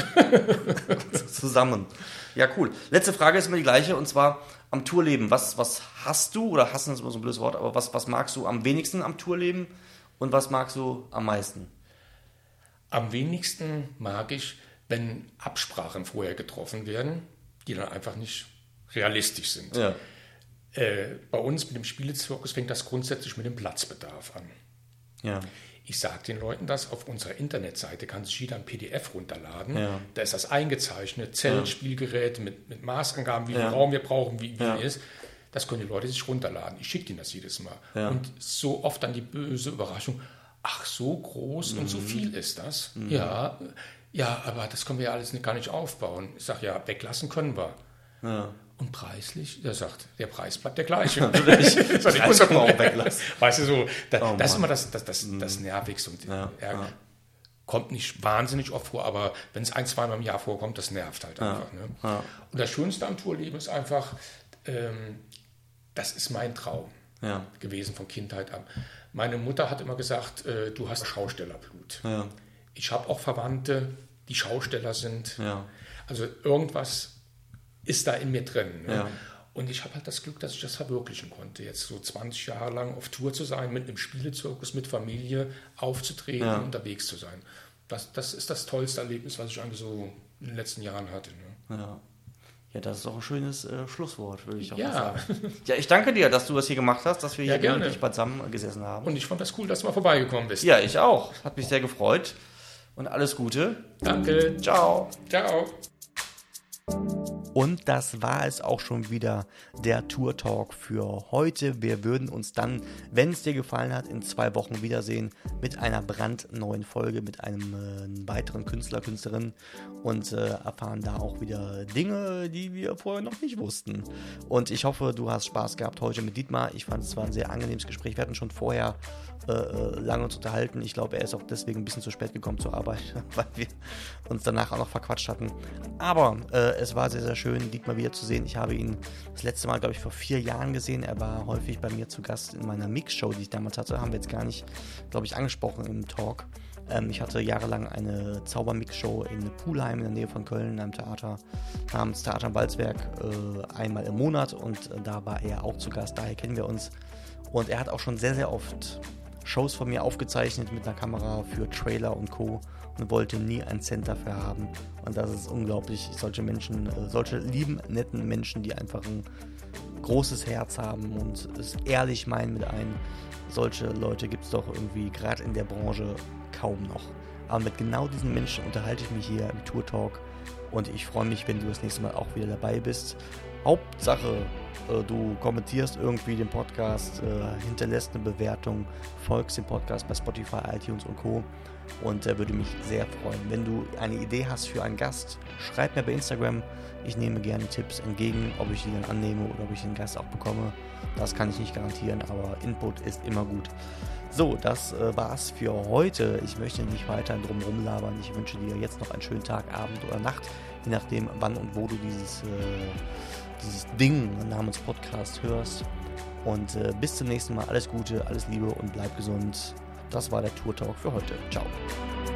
Zusammen. Ja, cool. Letzte Frage ist immer die gleiche, und zwar am Tourleben. Was, was hast du, oder hassen ist immer so ein blödes Wort, aber was, was magst du am wenigsten am Tourleben und was magst du am meisten? Am wenigsten mag ich, wenn Absprachen vorher getroffen werden, die dann einfach nicht realistisch sind. Ja. Äh, bei uns mit dem Spielezirkus fängt das grundsätzlich mit dem Platzbedarf an. Ja. Ich sage den Leuten das, auf unserer Internetseite kann sich jeder ein P D F runterladen. Ja. Da ist das eingezeichnet, Zelt, ja. Spielgerät mit, mit Maßangaben, wie viel ja. Raum wir brauchen, wie, wie ja. ist. Das können die Leute sich runterladen. Ich schicke denen das jedes Mal. Ja. Und so oft dann die böse Überraschung, ach, so groß mhm. und so viel ist das? Mhm. Ja, ja, aber das können wir ja alles nicht, gar nicht aufbauen. Ich sage, ja, weglassen können wir. Ja. Und preislich? Der sagt, der Preis bleibt der gleiche. weglassen. Weißt du, so, da, oh, das ist immer das, das, das, das Nervigste. Und ja, ja. Kommt nicht wahnsinnig oft vor, aber wenn es ein, zweimal im Jahr vorkommt, das nervt halt einfach. Ja, ne? ja. Und das Schönste am Tourleben ist einfach, ähm, das ist mein Traum ja. gewesen von Kindheit an. Meine Mutter hat immer gesagt, äh, du hast Schaustellerblut. Ja. Ich habe auch Verwandte, die Schausteller sind. Ja. Also irgendwas ist da in mir drin. Ne? Ja. Und ich habe halt das Glück, dass ich das verwirklichen konnte, jetzt so zwanzig Jahre lang auf Tour zu sein, mit einem Spielezirkus, mit Familie aufzutreten, ja. unterwegs zu sein. Das, das ist das tollste Erlebnis, was ich eigentlich so in den letzten Jahren hatte. Ne? Ja. Ja, das ist auch ein schönes äh, Schlusswort, würde ich auch ja. mal sagen. Ja, ich danke dir, dass du das hier gemacht hast, dass wir ja, hier gerne. wirklich beisammen gesessen haben. Und ich fand das cool, dass du mal vorbeigekommen bist. Ja, ich auch. Hat mich sehr gefreut. Und alles Gute. Danke. Ciao. Ciao. Und das war es auch schon wieder, der Tour Talk für heute. Wir würden uns dann, wenn es dir gefallen hat, in zwei Wochen wiedersehen mit einer brandneuen Folge, mit einem äh, weiteren Künstler, Künstlerin und äh, erfahren da auch wieder Dinge, die wir vorher noch nicht wussten. Und ich hoffe, du hast Spaß gehabt heute mit Dietmar. Ich fand es zwar ein sehr angenehmes Gespräch. Wir hatten schon vorher äh, lange uns unterhalten. Ich glaube, er ist auch deswegen ein bisschen zu spät gekommen zur Arbeit, weil wir uns danach auch noch verquatscht hatten. Aber äh, es war sehr, sehr schön, Dietmar wieder zu sehen. Ich habe ihn das letzte Mal, glaube ich, vor vier Jahren gesehen. Er war häufig bei mir zu Gast in meiner Mix-Show, die ich damals hatte. Haben wir jetzt gar nicht, glaube ich, angesprochen im Talk. Ähm, ich hatte jahrelang eine Zauber-Mix-Show in Pulheim in der Nähe von Köln, in einem Theater namens Theater am Walzwerk, äh, einmal im Monat. Und äh, da war er auch zu Gast. Daher kennen wir uns. Und er hat auch schon sehr, sehr oft Shows von mir aufgezeichnet mit einer Kamera für Trailer und Co. und wollte nie einen Cent dafür haben. Und das ist unglaublich. Solche Menschen, solche lieben, netten Menschen, die einfach ein großes Herz haben und es ehrlich meinen mit einem. Solche Leute gibt es doch irgendwie gerade in der Branche kaum noch. Aber mit genau diesen Menschen unterhalte ich mich hier im Tour Talk und ich freue mich, wenn du das nächste Mal auch wieder dabei bist. Hauptsache, du kommentierst irgendwie den Podcast, hinterlässt eine Bewertung, folgst dem Podcast bei Spotify, iTunes und Co. Und äh, würde mich sehr freuen. Wenn du eine Idee hast für einen Gast, schreib mir bei Instagram. Ich nehme gerne Tipps entgegen, ob ich die dann annehme oder ob ich den Gast auch bekomme. Das kann ich nicht garantieren, aber Input ist immer gut. So, das äh, war's für heute. Ich möchte nicht weiter drum rumlabern. Ich wünsche dir jetzt noch einen schönen Tag, Abend oder Nacht, je nachdem, wann und wo du dieses, äh, dieses Ding namens Podcast hörst. Und äh, bis zum nächsten Mal. Alles Gute, alles Liebe und bleib gesund. Das war der Tour Talk für heute. Ciao.